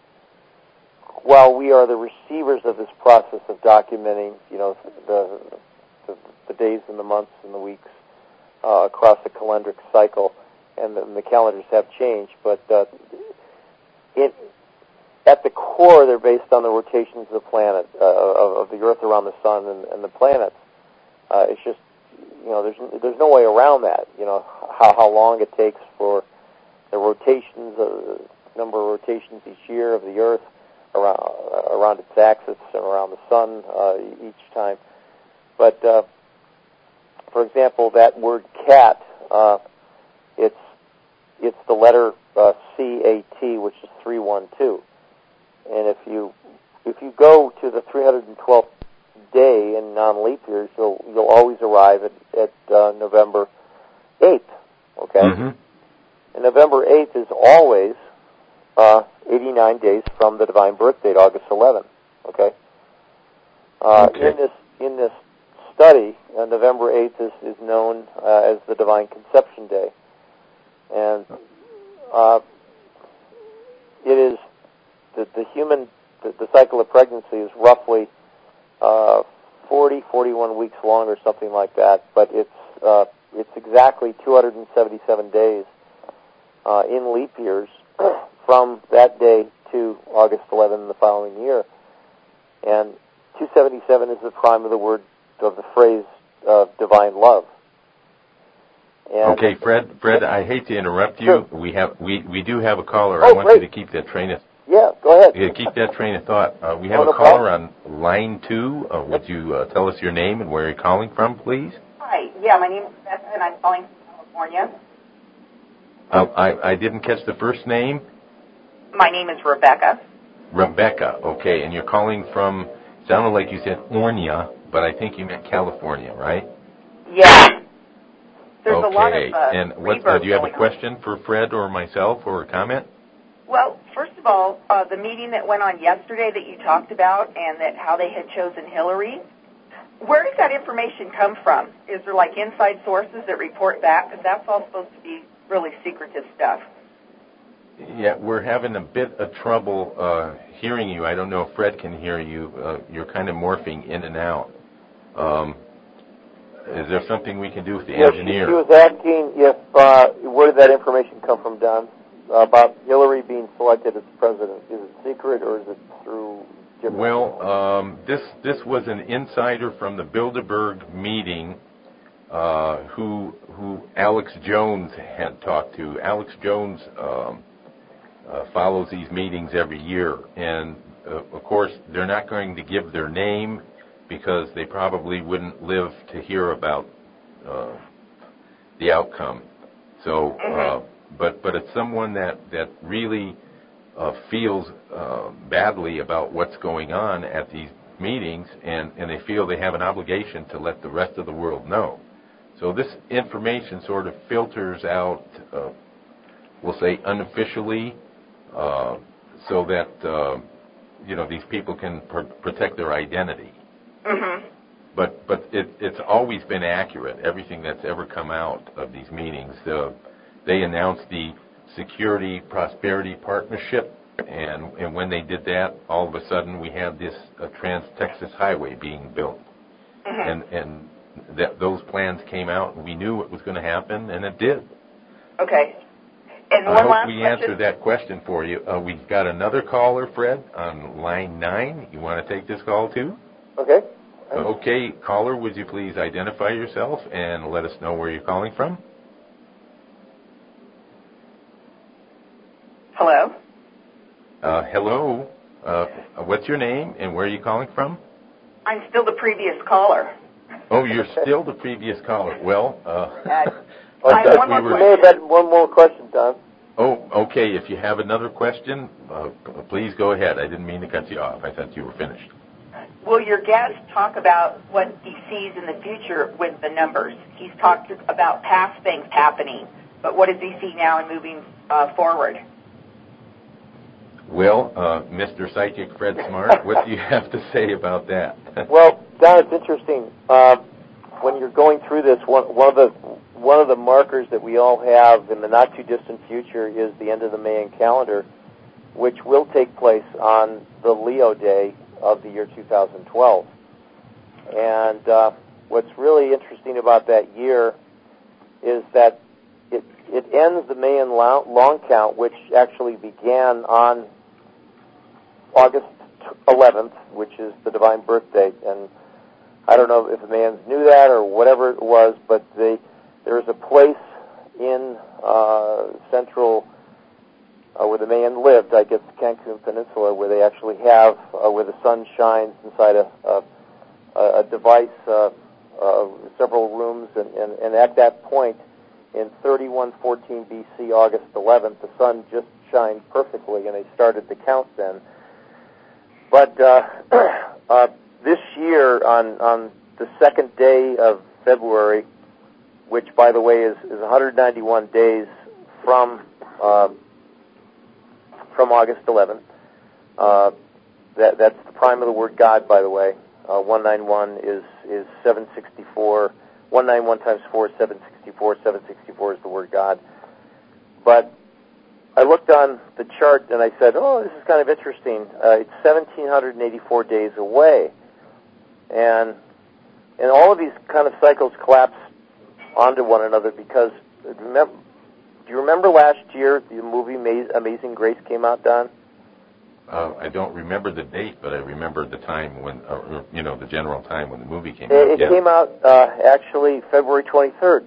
while we are the receivers of this process of documenting, you know, the the, the days and the months and the weeks uh, across the calendric cycle, and the, and the calendars have changed, but uh, it. At the core, they're based on the rotations of the planet, uh, of, of the Earth around the Sun and, and the planets. Uh, it's just, you know, there's there's no way around that. You know, how how long it takes for the rotations, uh, number of rotations each year of the Earth around uh, around its axis and around the Sun uh, each time. But uh, for example, that word cat, uh, it's it's the letter uh, C A T, which is three one two. And if you if you go to the three hundred twelfth day in non-leap years, you'll you'll always arrive at at uh, November eighth. Okay, mm-hmm. And November eighth is always uh, eighty-nine days from the divine birth date, August eleventh. Okay. Uh, okay. In this in this study, uh, November eighth is is known uh, as the Divine Conception Day, and uh, it is. The, the human, the, the cycle of pregnancy is roughly uh, forty, forty-one weeks long or something like that, but it's uh, it's exactly two hundred seventy-seven days uh, in leap years from that day to August eleventh in the following year. And two seventy-seven is the prime of the word, of the phrase, uh, divine love. And okay, Fred, Fred, I hate to interrupt you. Sure. We have we, we do have a caller. Oh, I want great. you to keep that train of Yeah, go ahead. Yeah, keep that train of thought. Uh, we have oh, no a caller problem. on line two. Uh, would you uh, tell us your name and where you're calling from, please? Hi. Yeah, my name is Beth, and I'm calling from California. Uh, I, I didn't catch the first name. My name is Rebecca. Rebecca. Okay, and you're calling from, sounded like you said Ornia, but I think you meant California, right? Yeah. There's okay. a lot of uh, and what, uh, do you have a question on. for Fred or myself or a comment? Well, first of all, uh, the meeting that went on yesterday that you talked about and that how they had chosen Hillary, where does that information come from? Is there like inside sources that report back? Because that's all supposed to be really secretive stuff. Yeah, we're having a bit of trouble uh, hearing you. I don't know if Fred can hear you. Uh, you're kind of morphing in and out. Um, is there something we can do with the yes, engineer? She, she was asking if uh, where did that information come from, Don, uh, about Hillary being selected as president. Is it secret or is it through? Well, um, this this was an insider from the Bilderberg meeting. Uh, who who Alex Jones had talked to. Alex Jones um, uh, follows these meetings every year, and uh, of course they're not going to give their name because they probably wouldn't live to hear about uh, the outcome. So, uh, but but it's someone that that really uh, feels uh, badly about what's going on at these meetings, and and they feel they have an obligation to let the rest of the world know. So this information sort of filters out, uh, we'll say unofficially, uh, so that, uh, you know, these people can pr- protect their identity. Mm-hmm. But but it, it's always been accurate, everything that's ever come out of these meetings. Uh, they announced the Security Prosperity Partnership, and, and when they did that, all of a sudden we had this uh, Trans-Texas Highway being built. Mm-hmm. And and that those plans came out, and we knew what was going to happen, and it did. Okay. And one I hope last we question. answered that question for you. Uh, we've got another caller, Fred, on line nine. You want to take this call, too? Okay. Okay, caller, would you please identify yourself and let us know where you're calling from? Hello? Uh, hello. Uh, what's your name, and where are you calling from? I'm still the previous caller. Oh, you're still the previous caller. Well, uh, uh, I have one we more were, may have had one more question, Don. Oh, okay. If you have another question, uh, please go ahead. I didn't mean to cut you off. I thought you were finished. will your guest talk about what he sees in the future with the numbers? He's talked about past things happening, but what does he see now and moving uh, forward? Well, uh, Mister Psychic Fred Smart, what do you have to say about that? Well, Don, it's interesting. Uh, when you're going through this, one, one of the one of the markers that we all have in the not too distant future is the end of the Mayan calendar, which will take place on the Leo day of the year two thousand twelve. And uh, what's really interesting about that year is that it it ends the Mayan long count, which actually began on August eleventh, which is the divine birth date. And I don't know if the Mayans knew that or whatever it was, but they, there is a place in uh, central, uh, where the Mayan lived, I guess the Cancun Peninsula, where they actually have, uh, where the sun shines inside a, a, a device, uh, uh, several rooms, and, and, and at that point, in thirty-one fourteen B C, August eleventh, the sun just shined perfectly, and they started the count then. But uh, uh, this year, on, on the second day of February, which, by the way, is, is one hundred ninety-one days from uh, from August eleventh, uh, that, that's the prime of the word God, by the way. Uh, one ninety-one is, is seven sixty-four. one ninety-one times four is seven sixty-four. seven sixty-four is the word God. But I looked on the chart and I said, oh, this is kind of interesting. Uh, it's one thousand seven hundred eighty-four days away. And and all of these kind of cycles collapse onto one another because, remember, do you remember last year the movie Amazing Grace came out, Don? Uh, I don't remember the date, but I remember the time when, uh, you know, the general time when the movie came it, out. It yeah. came out uh, actually February twenty-third.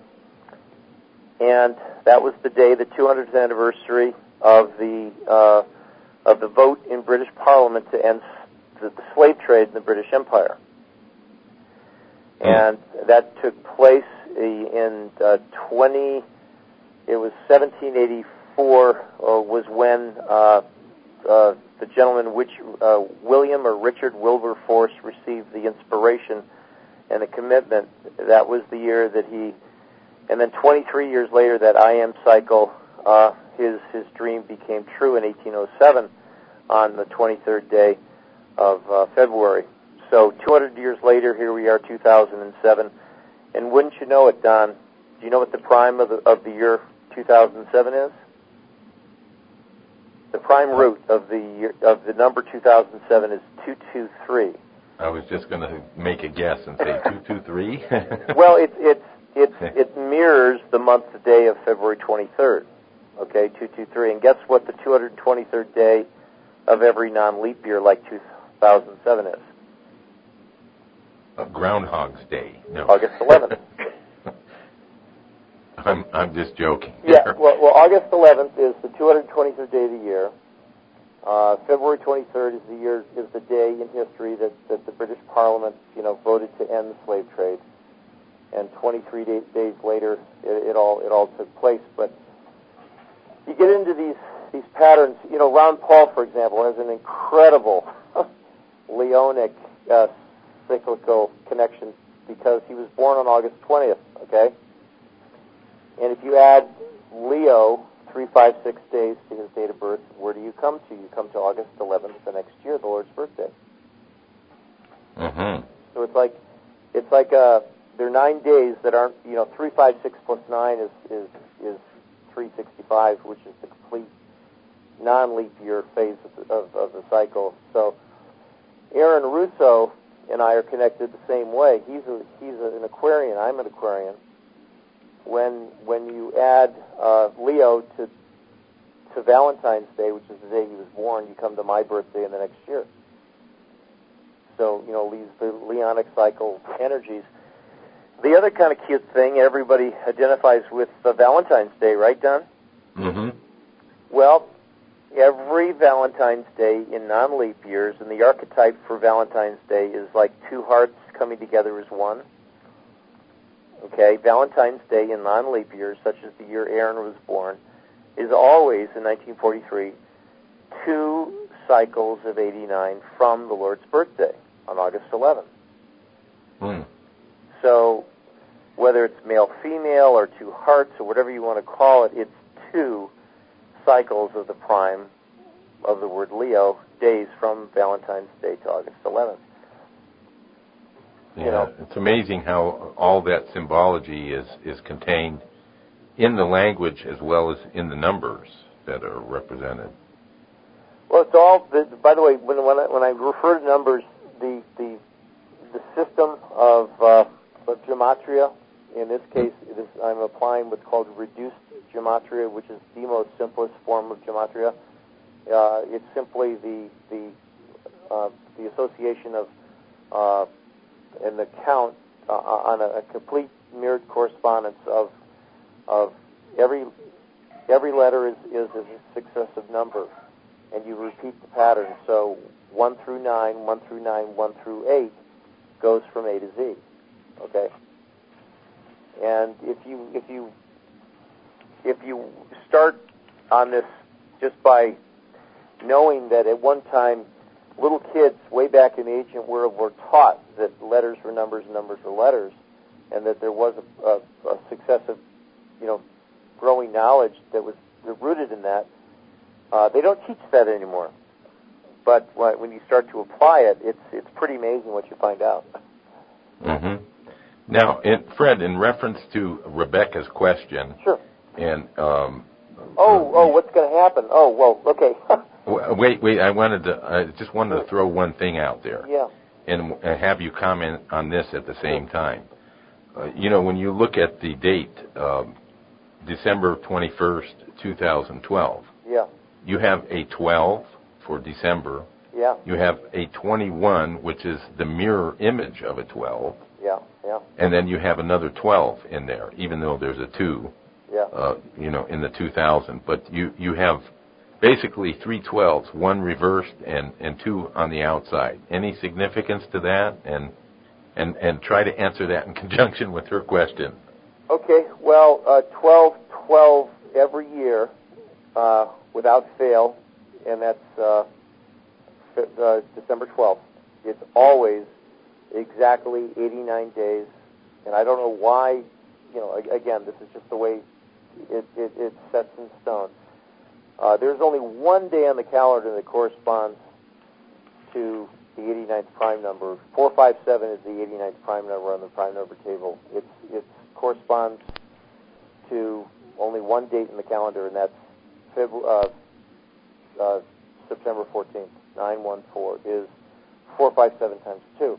And that was the day, the two hundredth anniversary of the uh, of the vote in British Parliament to end the, the slave trade in the British Empire. And that took place in uh, twenty. It was seventeen eighty-four. Uh, was when uh, uh, the gentleman, which uh, William or Richard Wilberforce, received the inspiration and the commitment. That was the year that he. And then twenty-three years later, that I am cycle, uh, his his dream became true in eighteen oh seven, on the twenty-third day of uh, February. So two hundred years later, here we are, two thousand seven, and wouldn't you know it, Don? Do you know what the prime of the of the year two thousand seven is? The prime root of the year, of the number two thousand seven is two two three. I was just going to make a guess and say two two three. Well, it's it's it's it mirrors the month, the day of February twenty-third. Okay, two two three, and guess what the two hundred twenty-third day of every non-leap year, like two thousand seven, is? Uh, Groundhog's Day. No. August eleventh. I'm I'm just joking. Yeah, well, well, August eleventh is the two hundred twenty-third day of the year. Uh, February twenty-third is the year is the day in history that, that the British Parliament, you know, voted to end the slave trade. And twenty-three day, days later, it, it all it all took place. But you get into these these patterns. You know, Ron Paul, for example, has an incredible Leonic uh, cyclical connection because he was born on August twentieth. Okay. And if you add Leo, three, five, six days to his date of birth, where do you come to? You come to August eleventh the next year, the Lord's birthday. Mm-hmm. So it's like, it's like uh, there are nine days that aren't, you know, three, five, six plus nine is is is three sixty-five, which is the complete non-leap year phase of the, of, of the cycle. So Aaron Russo and I are connected the same way. He's a, he's a, an Aquarian. I'm an Aquarian. When when you add uh, Leo to to Valentine's Day, which is the day he was born, you come to my birthday in the next year. So, you know, leaves the Leonic cycle energies. The other kind of cute thing, everybody identifies with uh, Valentine's Day, right, Don? Mm-hmm. Well, every Valentine's Day in non-leap years, and the archetype for Valentine's Day is like two hearts coming together as one. Okay, Valentine's Day in non-leap years, such as the year Aaron was born, is always, in nineteen forty-three, two cycles of eighty-nine from the Lord's birthday. on August eleventh. Hmm. So whether it's male-female or two hearts or whatever you want to call it, it's two cycles of the prime of the word Leo, days from Valentine's Day to August eleventh. Yeah, you know, it's amazing how all that symbology is, is contained in the language as well as in the numbers that are represented. Well, it's all. The, by the way, when when I, when I refer to numbers, the the the system of, uh, of gematria, in this case, it is, I'm applying what's called reduced gematria, which is the most simplest form of gematria. Uh, it's simply the the uh, the association of uh, and the count uh, on a, a complete mirrored correspondence of of every every letter is, is a successive number, and you repeat the pattern. So one through nine, one through nine, one through eight goes from A to Z. Okay, and if you if you if you start on this just by knowing that at one time little kids way back in the ancient world were taught that letters were numbers and numbers were letters, and that there was a, a, a successive, you know, growing knowledge that was rooted in that. Uh, they don't teach that anymore. But when you start to apply it, it's it's pretty amazing what you find out. Mm-hmm. Now, in, Fred, in reference to Rebecca's question, sure. And um, oh, oh, what's going to happen? Oh, well, okay. wait, wait. I wanted to. I just wanted to throw one thing out there. Yeah. And, and have you comment on this at the same time. Uh, you know, when you look at the date, um, December twenty-first, two thousand twelve. Yeah. You have a twelve for December. Yeah. You have a twenty-one, which is the mirror image of a twelve. Yeah, yeah. And then you have another twelve in there, even though there's a two. Yeah. Uh, you know, in the two thousand. But you, you have basically three twelves, one reversed and, and two on the outside. Any significance to that? And and and try to answer that in conjunction with her question. Okay. Well, uh, twelve, twelve every year, uh, without fail, and that's uh, uh, December twelfth. It's always exactly eighty-nine days, and I don't know why. You know, again, this is just the way it, it, it's set in stone. Uh, there's only one day on the calendar that corresponds to the eighty-ninth prime number. four five seven is the eighty-ninth prime number on the prime number table. It it corresponds to only one date in the calendar, and that's February, uh, uh, September fourteenth. nine one four is four five seven times two.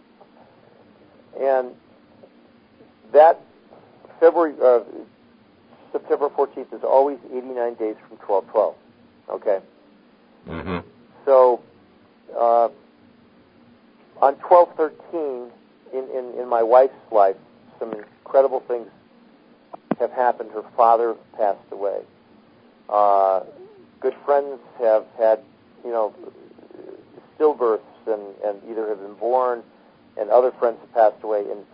And that February, uh, September fourteenth is always eighty-nine days from twelve twelve. Okay? Mm-hmm. So, uh, on twelve thirteen, in, in, in my wife's life, some incredible things have happened. Her father passed away. Uh, good friends have had, you know, stillbirths and, and either have been born, and other friends have passed away. And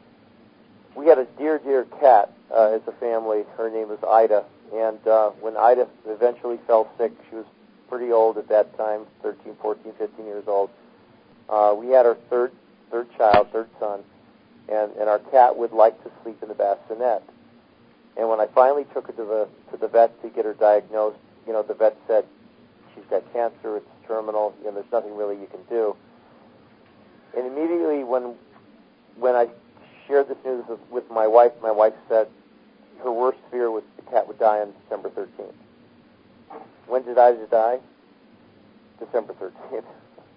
we had a dear, dear cat uh, as a family. Her name was Ida. And uh, when Ida eventually fell sick, she was pretty old at that time, thirteen, fourteen, fifteen years old. Uh, we had our third third child, third son, and, and our cat would like to sleep in the bassinet. And when I finally took her to the to the vet to get her diagnosed, you know, the vet said, she's got cancer, it's terminal, you know, there's nothing really you can do. And immediately when when I shared this news with, with my wife, my wife said her worst fear was the cat would die on December thirteenth. When did Ida die? December thirteenth.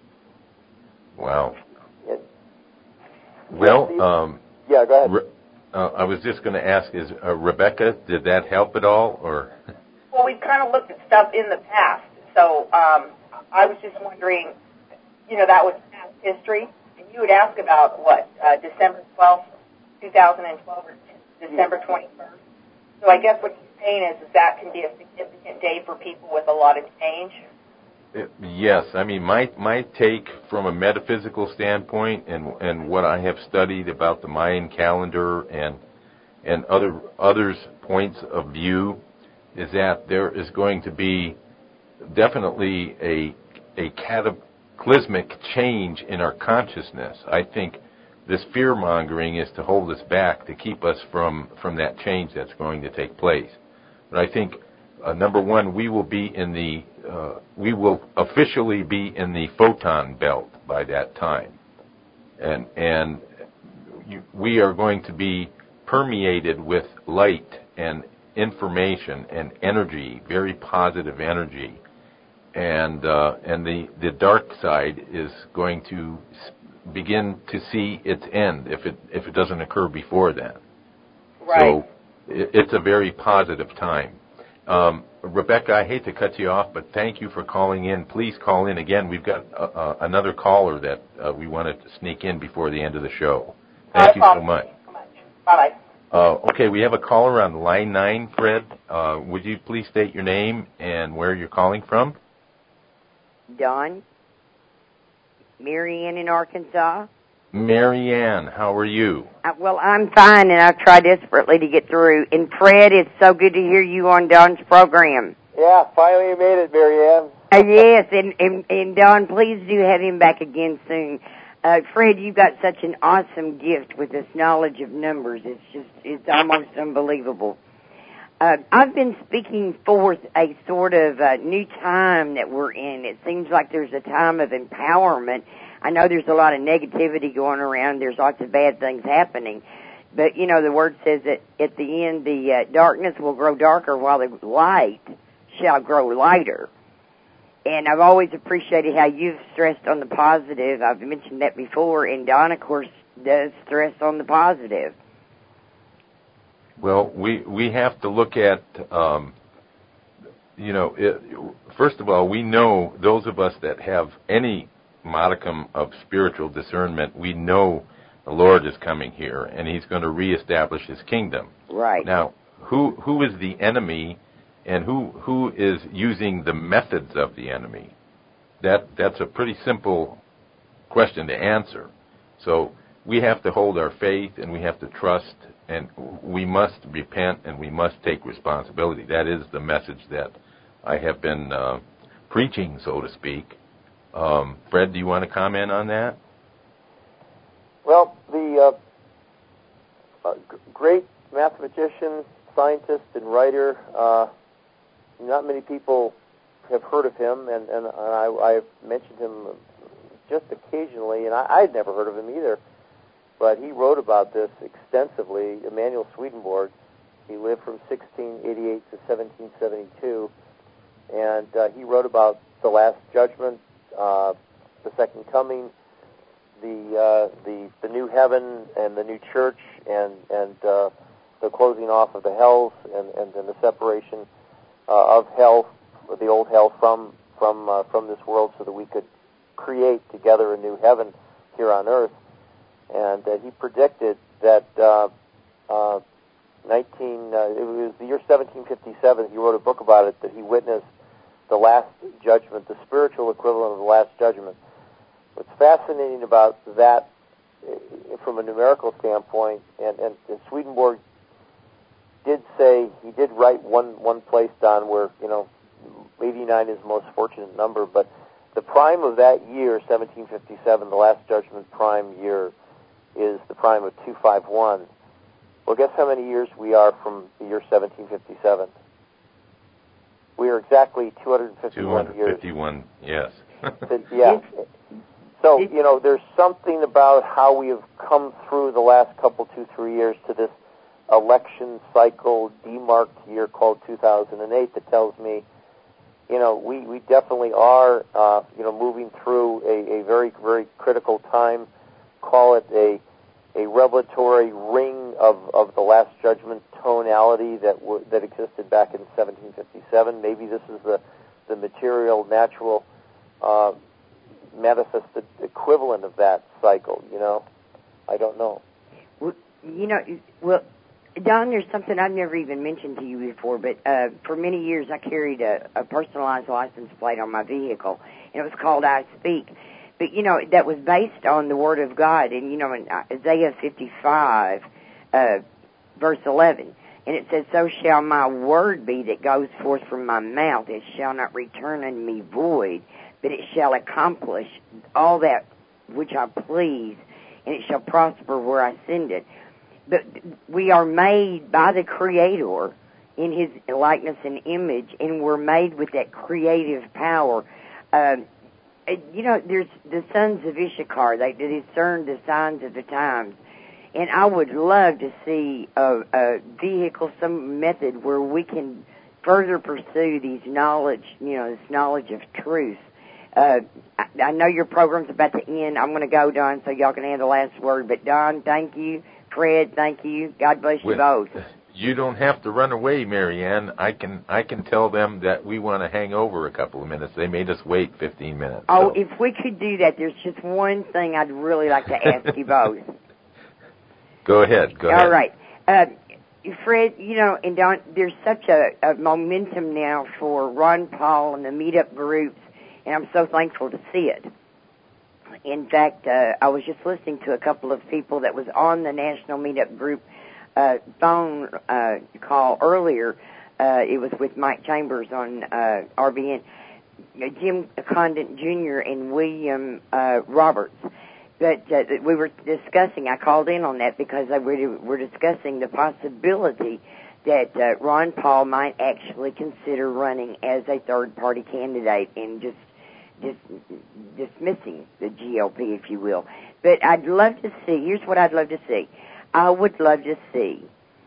Wow. It, well, yeah, um, yeah, go ahead. Re- uh, I was just going to ask, is uh, Rebecca, did that help at all, or? Well, we've kind of looked at stuff in the past, so um, I was just wondering, you know, that was past history, and you would ask about what, uh, December twelfth, two thousand twelve, or December twenty-first. So I guess what you're saying is, is that can be a significant day for people with a lot of change? It, yes, I mean, my my take from a metaphysical standpoint and and what I have studied about the Mayan calendar and and other others' points of view is that there is going to be definitely a a cata, cataclysmic change in our consciousness. I think this fear-mongering is to hold us back, to keep us from, from that change that's going to take place. But I think, uh, number one, we will be in the, uh, we will officially be in the photon belt by that time. And, and you, we are going to be permeated with light and information and energy, very positive energy. And uh, and the, the dark side is going to begin to see its end if it if it doesn't occur before then. Right. So it, it's a very positive time. Um, Rebecca, I hate to cut you off, but thank you for calling in. Please call in again. We've got uh, uh, another caller that uh, we wanted to sneak in before the end of the show. Thank you so much. Bye-bye. Uh, okay, we have a caller on line nine, Fred. Uh, would you please state your name and where you're calling from? Don, Marianne in Arkansas. Marianne, how are you? Uh, well, I'm fine, and I've tried desperately to get through. And Fred, it's so good to hear you on Don's program. Yeah, finally you made it, Marianne. Uh, yes, and, and, and Don, please do have him back again soon. Uh, Fred, you've got such an awesome gift with this knowledge of numbers. It's just, it's almost unbelievable. Uh, I've been speaking forth a sort of uh, new time that we're in. It seems like there's a time of empowerment. I know there's a lot of negativity going around. There's lots of bad things happening. But, you know, the Word says that at the end the uh, darkness will grow darker while the light shall grow lighter. And I've always appreciated how you've stressed on the positive. I've mentioned that before. And Don, of course, does stress on the positive. Well, we we have to look at, um, you know, it, first of all, we know those of us that have any modicum of spiritual discernment, we know the Lord is coming here, and He's going to reestablish His kingdom. Right. Now, who who is the enemy, and who who is using the methods of the enemy? That that's a pretty simple question to answer. So we have to hold our faith, and we have to trust, and we must repent, and we must take responsibility. That is the message that I have been uh, preaching, so to speak. Um, Fred, do you want to comment on that? Well, the uh, uh, g- great mathematician, scientist, and writer, uh, not many people have heard of him, and, and I, I've mentioned him just occasionally, and I, I'd never heard of him either. But he wrote about this extensively, Emanuel Swedenborg. He lived from sixteen eighty-eight to seventeen seventy-two, and uh, he wrote about the Last Judgment, uh, the Second Coming, the uh, the the new heaven and the new church, and and uh, the closing off of the hells, and and, and the separation uh, of hell, the old hell, from from uh, from this world, so that we could create together a new heaven here on earth. And uh, he predicted that uh, uh, nineteen uh, it was the year seventeen fifty-seven. He wrote a book about it, that he witnessed the Last Judgment, the spiritual equivalent of the Last Judgment. What's fascinating about that, uh, from a numerical standpoint, and, and, and Swedenborg did say, he did write one one place down where, you know, eighty-nine is the most fortunate number, but the prime of that year, seventeen fifty-seven, the Last Judgment prime year, is the prime of two fifty-one. Well, guess how many years we are from the year seventeen fifty-seven? We are exactly two hundred fifty-one, two hundred fifty-one years. Yes. Yeah. So, you know, there's something about how we have come through the last couple, two, three years to this election cycle demarked year called two thousand eight that tells me, you know, we, we definitely are, uh, you know, moving through a, a very, very critical time. Call it a a revelatory ring of, of the Last Judgment tonality that w- that existed back in seventeen fifty-seven. Maybe this is the, the material, natural, uh, manifested equivalent of that cycle, you know? I don't know. Well, you know, well, Don, there's something I've never even mentioned to you before, but uh, for many years I carried a, a personalized license plate on my vehicle, and it was called I Speak. But, you know, that was based on the Word of God. And, you know, in Isaiah fifty-five, uh, verse eleven, and it says, so shall my word be that goes forth from my mouth. It shall not return unto me void, but it shall accomplish all that which I please, and it shall prosper where I send it. But we are made by the Creator in His likeness and image, and we're made with that creative power. Uh, you know, there's the sons of Issachar. They discern the signs of the times. And I would love to see a, a vehicle, some method where we can further pursue these knowledge, you know, this knowledge of truth. Uh, I, I know your program's about to end. I'm going to go, Don, so y'all can have the last word. But, Don, thank you. Fred, thank you. God bless you well, both. You don't have to run away, Marianne. I can I can tell them that we want to hang over a couple of minutes. They made us wait fifteen minutes. Oh, so. if we could do that, there's just one thing I'd really like to ask you both. Go ahead. Go All ahead. All right. Uh, Fred, you know, and Don, there's such a, a momentum now for Ron Paul and the meetup groups, and I'm so thankful to see it. In fact, uh, I was just listening to a couple of people that was on the National Meetup Group uh, phone uh, call earlier. Uh, it was with Mike Chambers on uh, R B N, Jim Condon Junior and William uh, Roberts. But uh, we were discussing, I called in on that because I we were discussing the possibility that uh, Ron Paul might actually consider running as a third-party candidate and just Just dismissing the G O P, if you will. But I'd love to see, here's what I'd love to see. I would love to see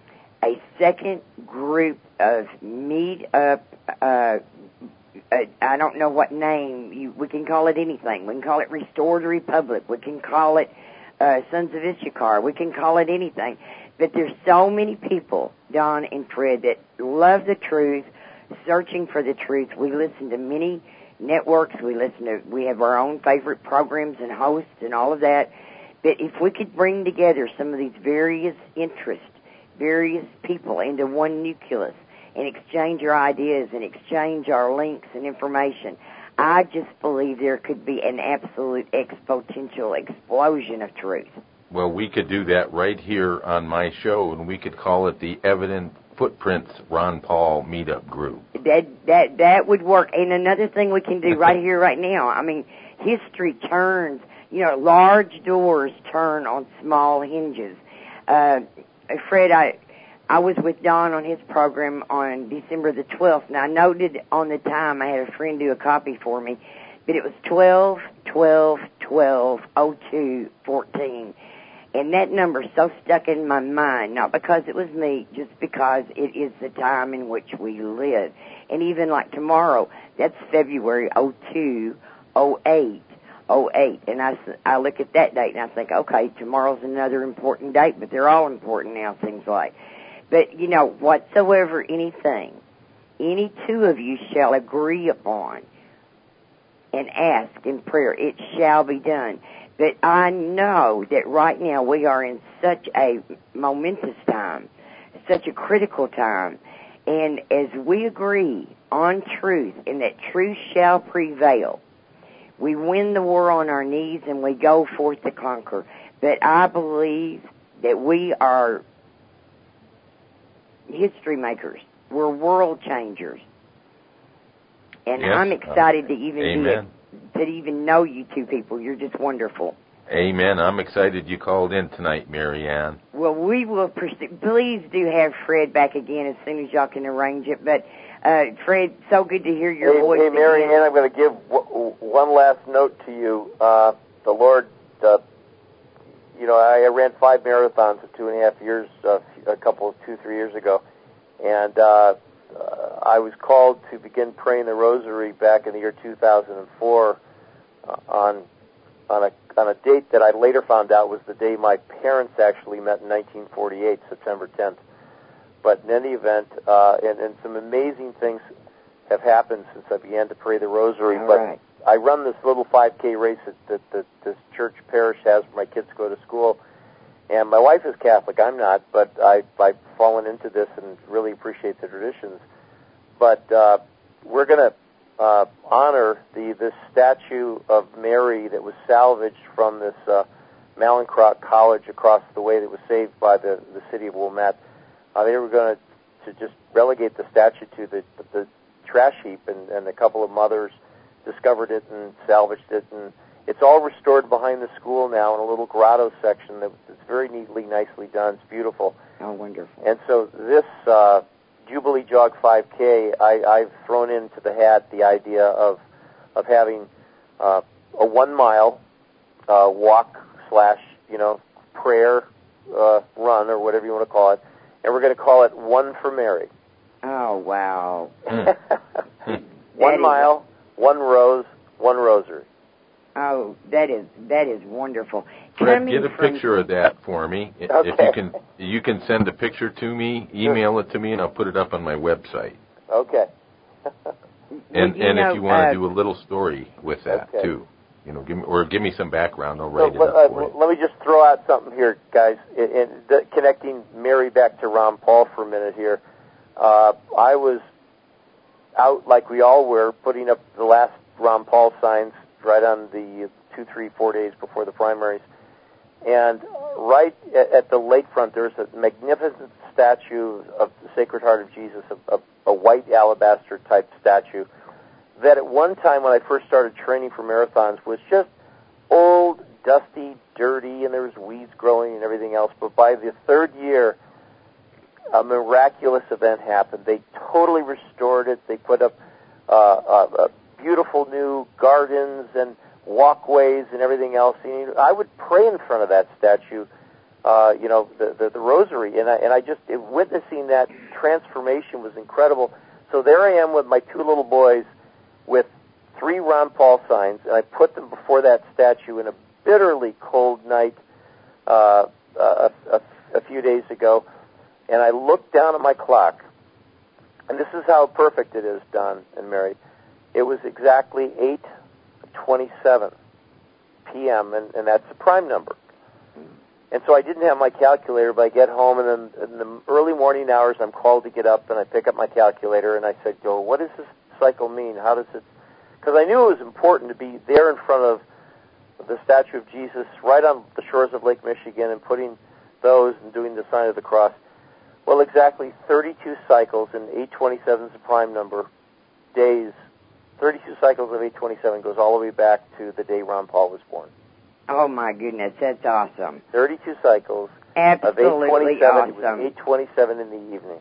a second group of meet-up, uh, uh, I don't know what name, you, we can call it anything. We can call it Restored Republic. We can call it uh, Sons of Issachar. We can call it anything. But there's so many people, Don and Fred, that love the truth, searching for the truth. We listen to many networks, we listen to, we have our own favorite programs and hosts and all of that. But if we could bring together some of these various interests, various people into one nucleus and exchange our ideas and exchange our links and information, I just believe there could be an absolute exponential explosion of truth. Well, we could do that right here on my show, and we could call it the Evident Footprints Ron Paul Meetup Group. That that that would work. And another thing we can do right here, right now, I mean, history turns, you know, large doors turn on small hinges. Uh, Fred, I I was with Don on his program on December the twelfth, and I noted on the time, I had a friend do a copy for me, but it was twelve, twelve, twelve, oh two, fourteen. And that number so stuck in my mind, not because it was me, just because it is the time in which we live. And even like tomorrow, that's February oh two, oh eight, oh eight. And I, I look at that date and I think, okay, tomorrow's another important date, but they're all important now, things like. But, you know, whatsoever anything, any two of you shall agree upon and ask in prayer, it shall be done. But I know that right now we are in such a momentous time, such a critical time. And as we agree on truth and that truth shall prevail, we win the war on our knees and we go forth to conquer. But I believe that we are history makers. We're world changers. And yes. I'm excited uh, to even amen. be a, to even know you two people. You're just wonderful. Amen. I'm excited you called in tonight, Marianne. Well, we will pursue. Please do have Fred back again as soon as y'all can arrange it. But, uh, Fred, so good to hear your hey, voice Hey, Marianne, again. I'm going to give w- one last note to you. Uh, the Lord, uh, you know, I, I ran five marathons in two and a half years, uh, a couple of two, three years ago. And uh, uh, I was called to begin praying the rosary back in the year two thousand four uh, on on a on a date that I later found out was the day my parents actually met in nineteen forty-eight, September tenth. But in any event, uh, and, and some amazing things have happened since I began to pray the rosary. All but right. I run this little five K race that, that, that this church parish has where my kids go to school. And my wife is Catholic. I'm not, but I, I've fallen into this and really appreciate the traditions. But uh, we're going to uh, honor the this statue of Mary that was salvaged from this uh, Mallinckrodt College across the way that was saved by the, the city of Wilmette. Uh, they were going to to just relegate the statue to the, the, the trash heap, and, and a couple of mothers discovered it and salvaged it, and it's all restored behind the school now in a little grotto section that it's very neatly, nicely done. It's beautiful. Oh, wonderful. And so this uh, Jubilee Jog five K, I, I've thrown into the hat the idea of of having uh, a one-mile uh, walk slash, you know, prayer uh, run, or whatever you want to call it, and we're going to call it One for Mary. Oh, wow. One mile, one rose, one rosary. Oh, that is that is wonderful. Fred, Coming get a from... picture of that for me. Okay. If you can, you can send a picture to me, email it to me, and I'll put it up on my website. Okay. And well, and know, if you want to uh, do a little story with that okay. too, you know, give me or give me some background. I'll So, write it let, up uh, for you. let me just throw out something here, guys, in, in the, connecting Mary back to Ron Paul for a minute here. Uh, I was out, like we all were, putting up the last Ron Paul signs right on the two, three, four days before the primaries. And right at, at the lakefront, there's a magnificent statue of the Sacred Heart of Jesus, a, a, a white alabaster-type statue that at one time when I first started training for marathons was just old, dusty, dirty, and there was weeds growing and everything else. But by the third year, a miraculous event happened. They totally restored it. They put up uh, uh, uh, beautiful new gardens and walkways and everything else. And I would pray in front of that statue, uh, you know, the, the, the rosary, and I, and I just, it, witnessing that transformation was incredible. So there I am with my two little boys with three Ron Paul signs, and I put them before that statue in a bitterly cold night uh, a, a, a few days ago, and I looked down at my clock, and this is how perfect it is, Don and Mary. It was exactly eight twenty-seven p.m., and, and that's the prime number. And so I didn't have my calculator, but I get home, and then in the early morning hours, I'm called to get up, and I pick up my calculator, and I said, "Joe, what does this cycle mean? How does it?" Because I knew it was important to be there in front of the statue of Jesus, right on the shores of Lake Michigan, and putting those and doing the sign of the cross. Well, exactly thirty-two cycles, and eight twenty-seven is the prime number, days. thirty-two cycles of eight twenty-seven goes all the way back to the day Ron Paul was born. Oh, my goodness, that's awesome. thirty-two cycles Absolutely of eight twenty-seven. awesome. It was eight twenty-seven in the evening.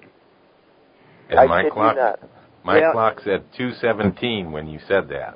And I my kid clock, you not. my Well- clock said two seventeen when you said that.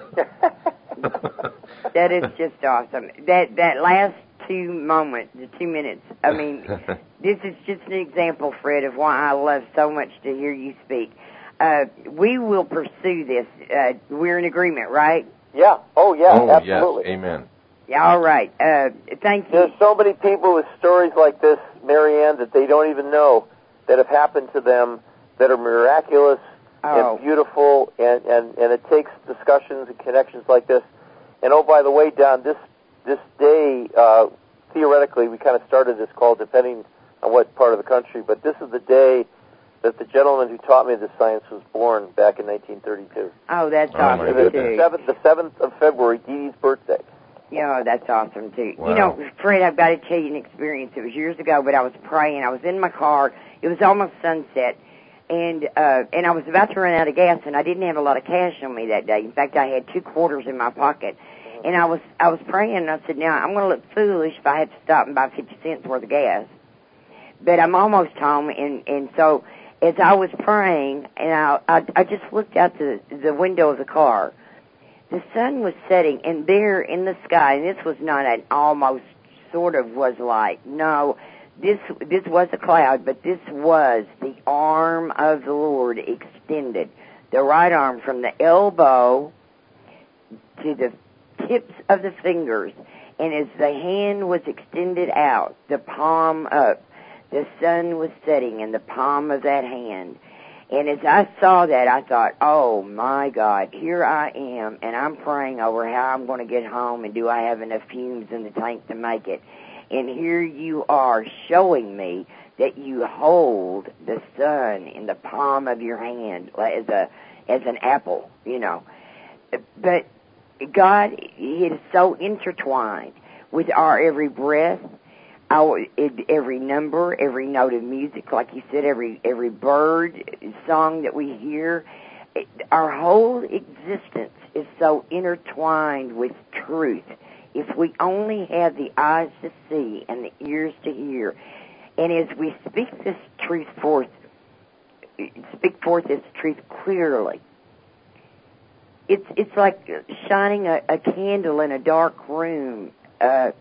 That is just awesome. That that last two moments, the two minutes, I mean, this is just an example, Fred, of why I love so much to hear you speak. Uh, we will pursue this. Uh, we're in agreement, right? Yeah. Oh, yeah, oh absolutely. yes, amen. Yeah, all right. Uh, thank you. There's so many people with stories like this, Marianne, that they don't even know that have happened to them that are miraculous Oh. and beautiful, and, and, and it takes discussions and connections like this. And oh, by the way, Don, this this day, uh, theoretically, we kind of started this call depending on what part of the country, but this is the day that the gentleman who taught me this science was born back in nineteen thirty-two. Oh, that's Oh, my awesome, goodness. too. The seventh, the seventh of February, Dee Dee's birthday. Yeah, that's awesome, too. Wow. You know, Fred, I've got to tell you an experience. It was years ago, but I was praying. I was in my car. It was almost sunset, and uh, and I was about to run out of gas, and I didn't have a lot of cash on me that day. In fact, I had two quarters in my pocket. And I was I was praying, and I said, now, I'm going to look foolish if I had to stop and buy fifty cents worth of gas. But I'm almost home, and, and so as I was praying, and I, I, I just looked out the, the window of the car, the sun was setting, and there in the sky, and this was not an almost sort of was light. No, this this was a cloud, but this was the arm of the Lord extended, the right arm from the elbow to the tips of the fingers, and as the hand was extended out, the palm up, the sun was setting in the palm of that hand. And as I saw that, I thought, oh my God, here I am, and I'm praying over how I'm going to get home, and do I have enough fumes in the tank to make it? And here you are showing me that you hold the sun in the palm of your hand as a as an apple, you know. But God, it is so intertwined with our every breath, our every number, every note of music, like you said, every every bird song that we hear. our whole existence is so intertwined with truth. If we only had the eyes to see and the ears to hear, and as we speak this truth forth, speak forth this truth clearly, it's it's like shining a, a candle in a dark room. Uh,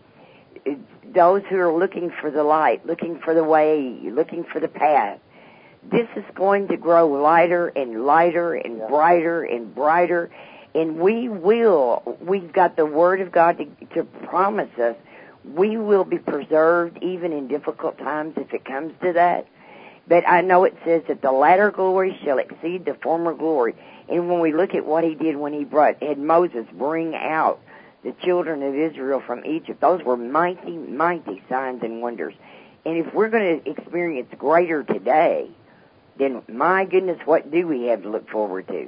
those who are looking for the light, looking for the way, looking for the path, this is going to grow lighter and lighter and yeah. brighter and brighter. And we will, we've got the Word of God to, to promise us, we will be preserved even in difficult times if it comes to that. But I know it says that the latter glory shall exceed the former glory. And when we look at what he did when he brought, had Moses bring out the children of Israel from Egypt, those were mighty, mighty signs and wonders. And if we're going to experience greater today, then my goodness, what do we have to look forward to?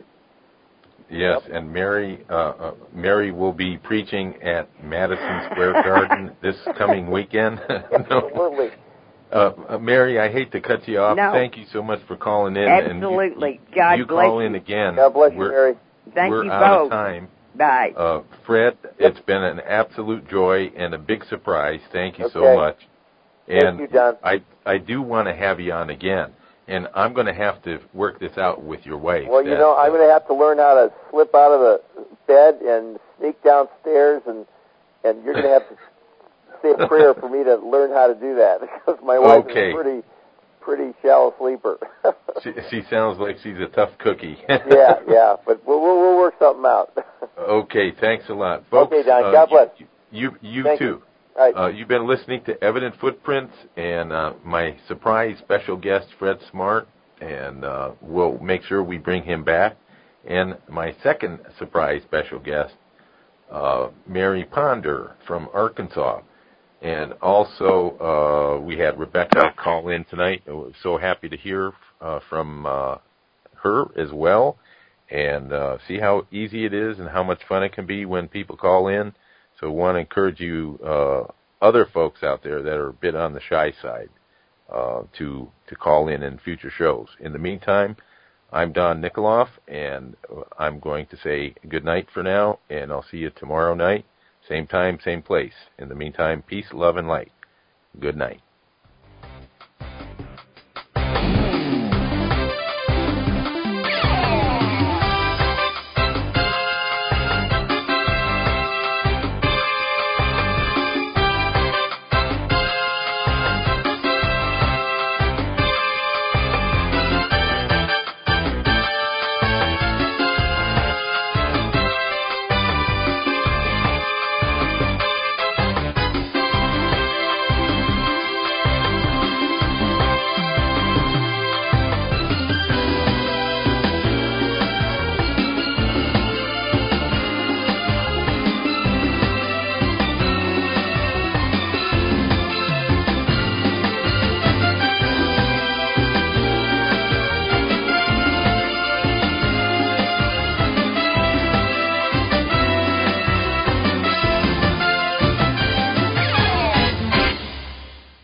Yes, and Mary uh, uh, Mary will be preaching at Madison Square Garden this coming weekend. no. Absolutely. Uh, uh, Mary, I hate to cut you off. No. Thank you so much for calling in. Absolutely. And you, God you bless call you. in again. God bless you, we're, Mary. Thank we're you out both. of time. Bye. Uh, Fred, it's been an absolute joy and a big surprise. Thank you okay. so much. And Thank you, Don. I I do want to have you on again. And I'm going to have to work this out with your wife. Well, you that, know, I'm uh, going to have to learn how to slip out of the bed and sneak downstairs, and and you're going to have to say a prayer for me to learn how to do that, because my wife okay. is a pretty, pretty shallow sleeper. she, she sounds like she's a tough cookie. yeah, yeah, but we'll, we'll, we'll work something out. Okay, thanks a lot. Folks, okay, Don, uh, God bless. You, you, you Thank too. You. All right. Uh, you've been listening to Evident Footprints and uh, my surprise special guest, Fred Smart, and uh, we'll make sure we bring him back. And my second surprise special guest, uh, Mary Ponder from Arkansas. And also, uh, we had Rebecca call in tonight. We're so happy to hear uh, from uh, her as well, and uh, see how easy it is and how much fun it can be when people call in. So I want to encourage you, uh, other folks out there that are a bit on the shy side, uh, to to call in in future shows. In the meantime, I'm Don Nikoloff, and I'm going to say good night for now, and I'll see you tomorrow night, same time, same place. In the meantime, peace, love, and light. Good night.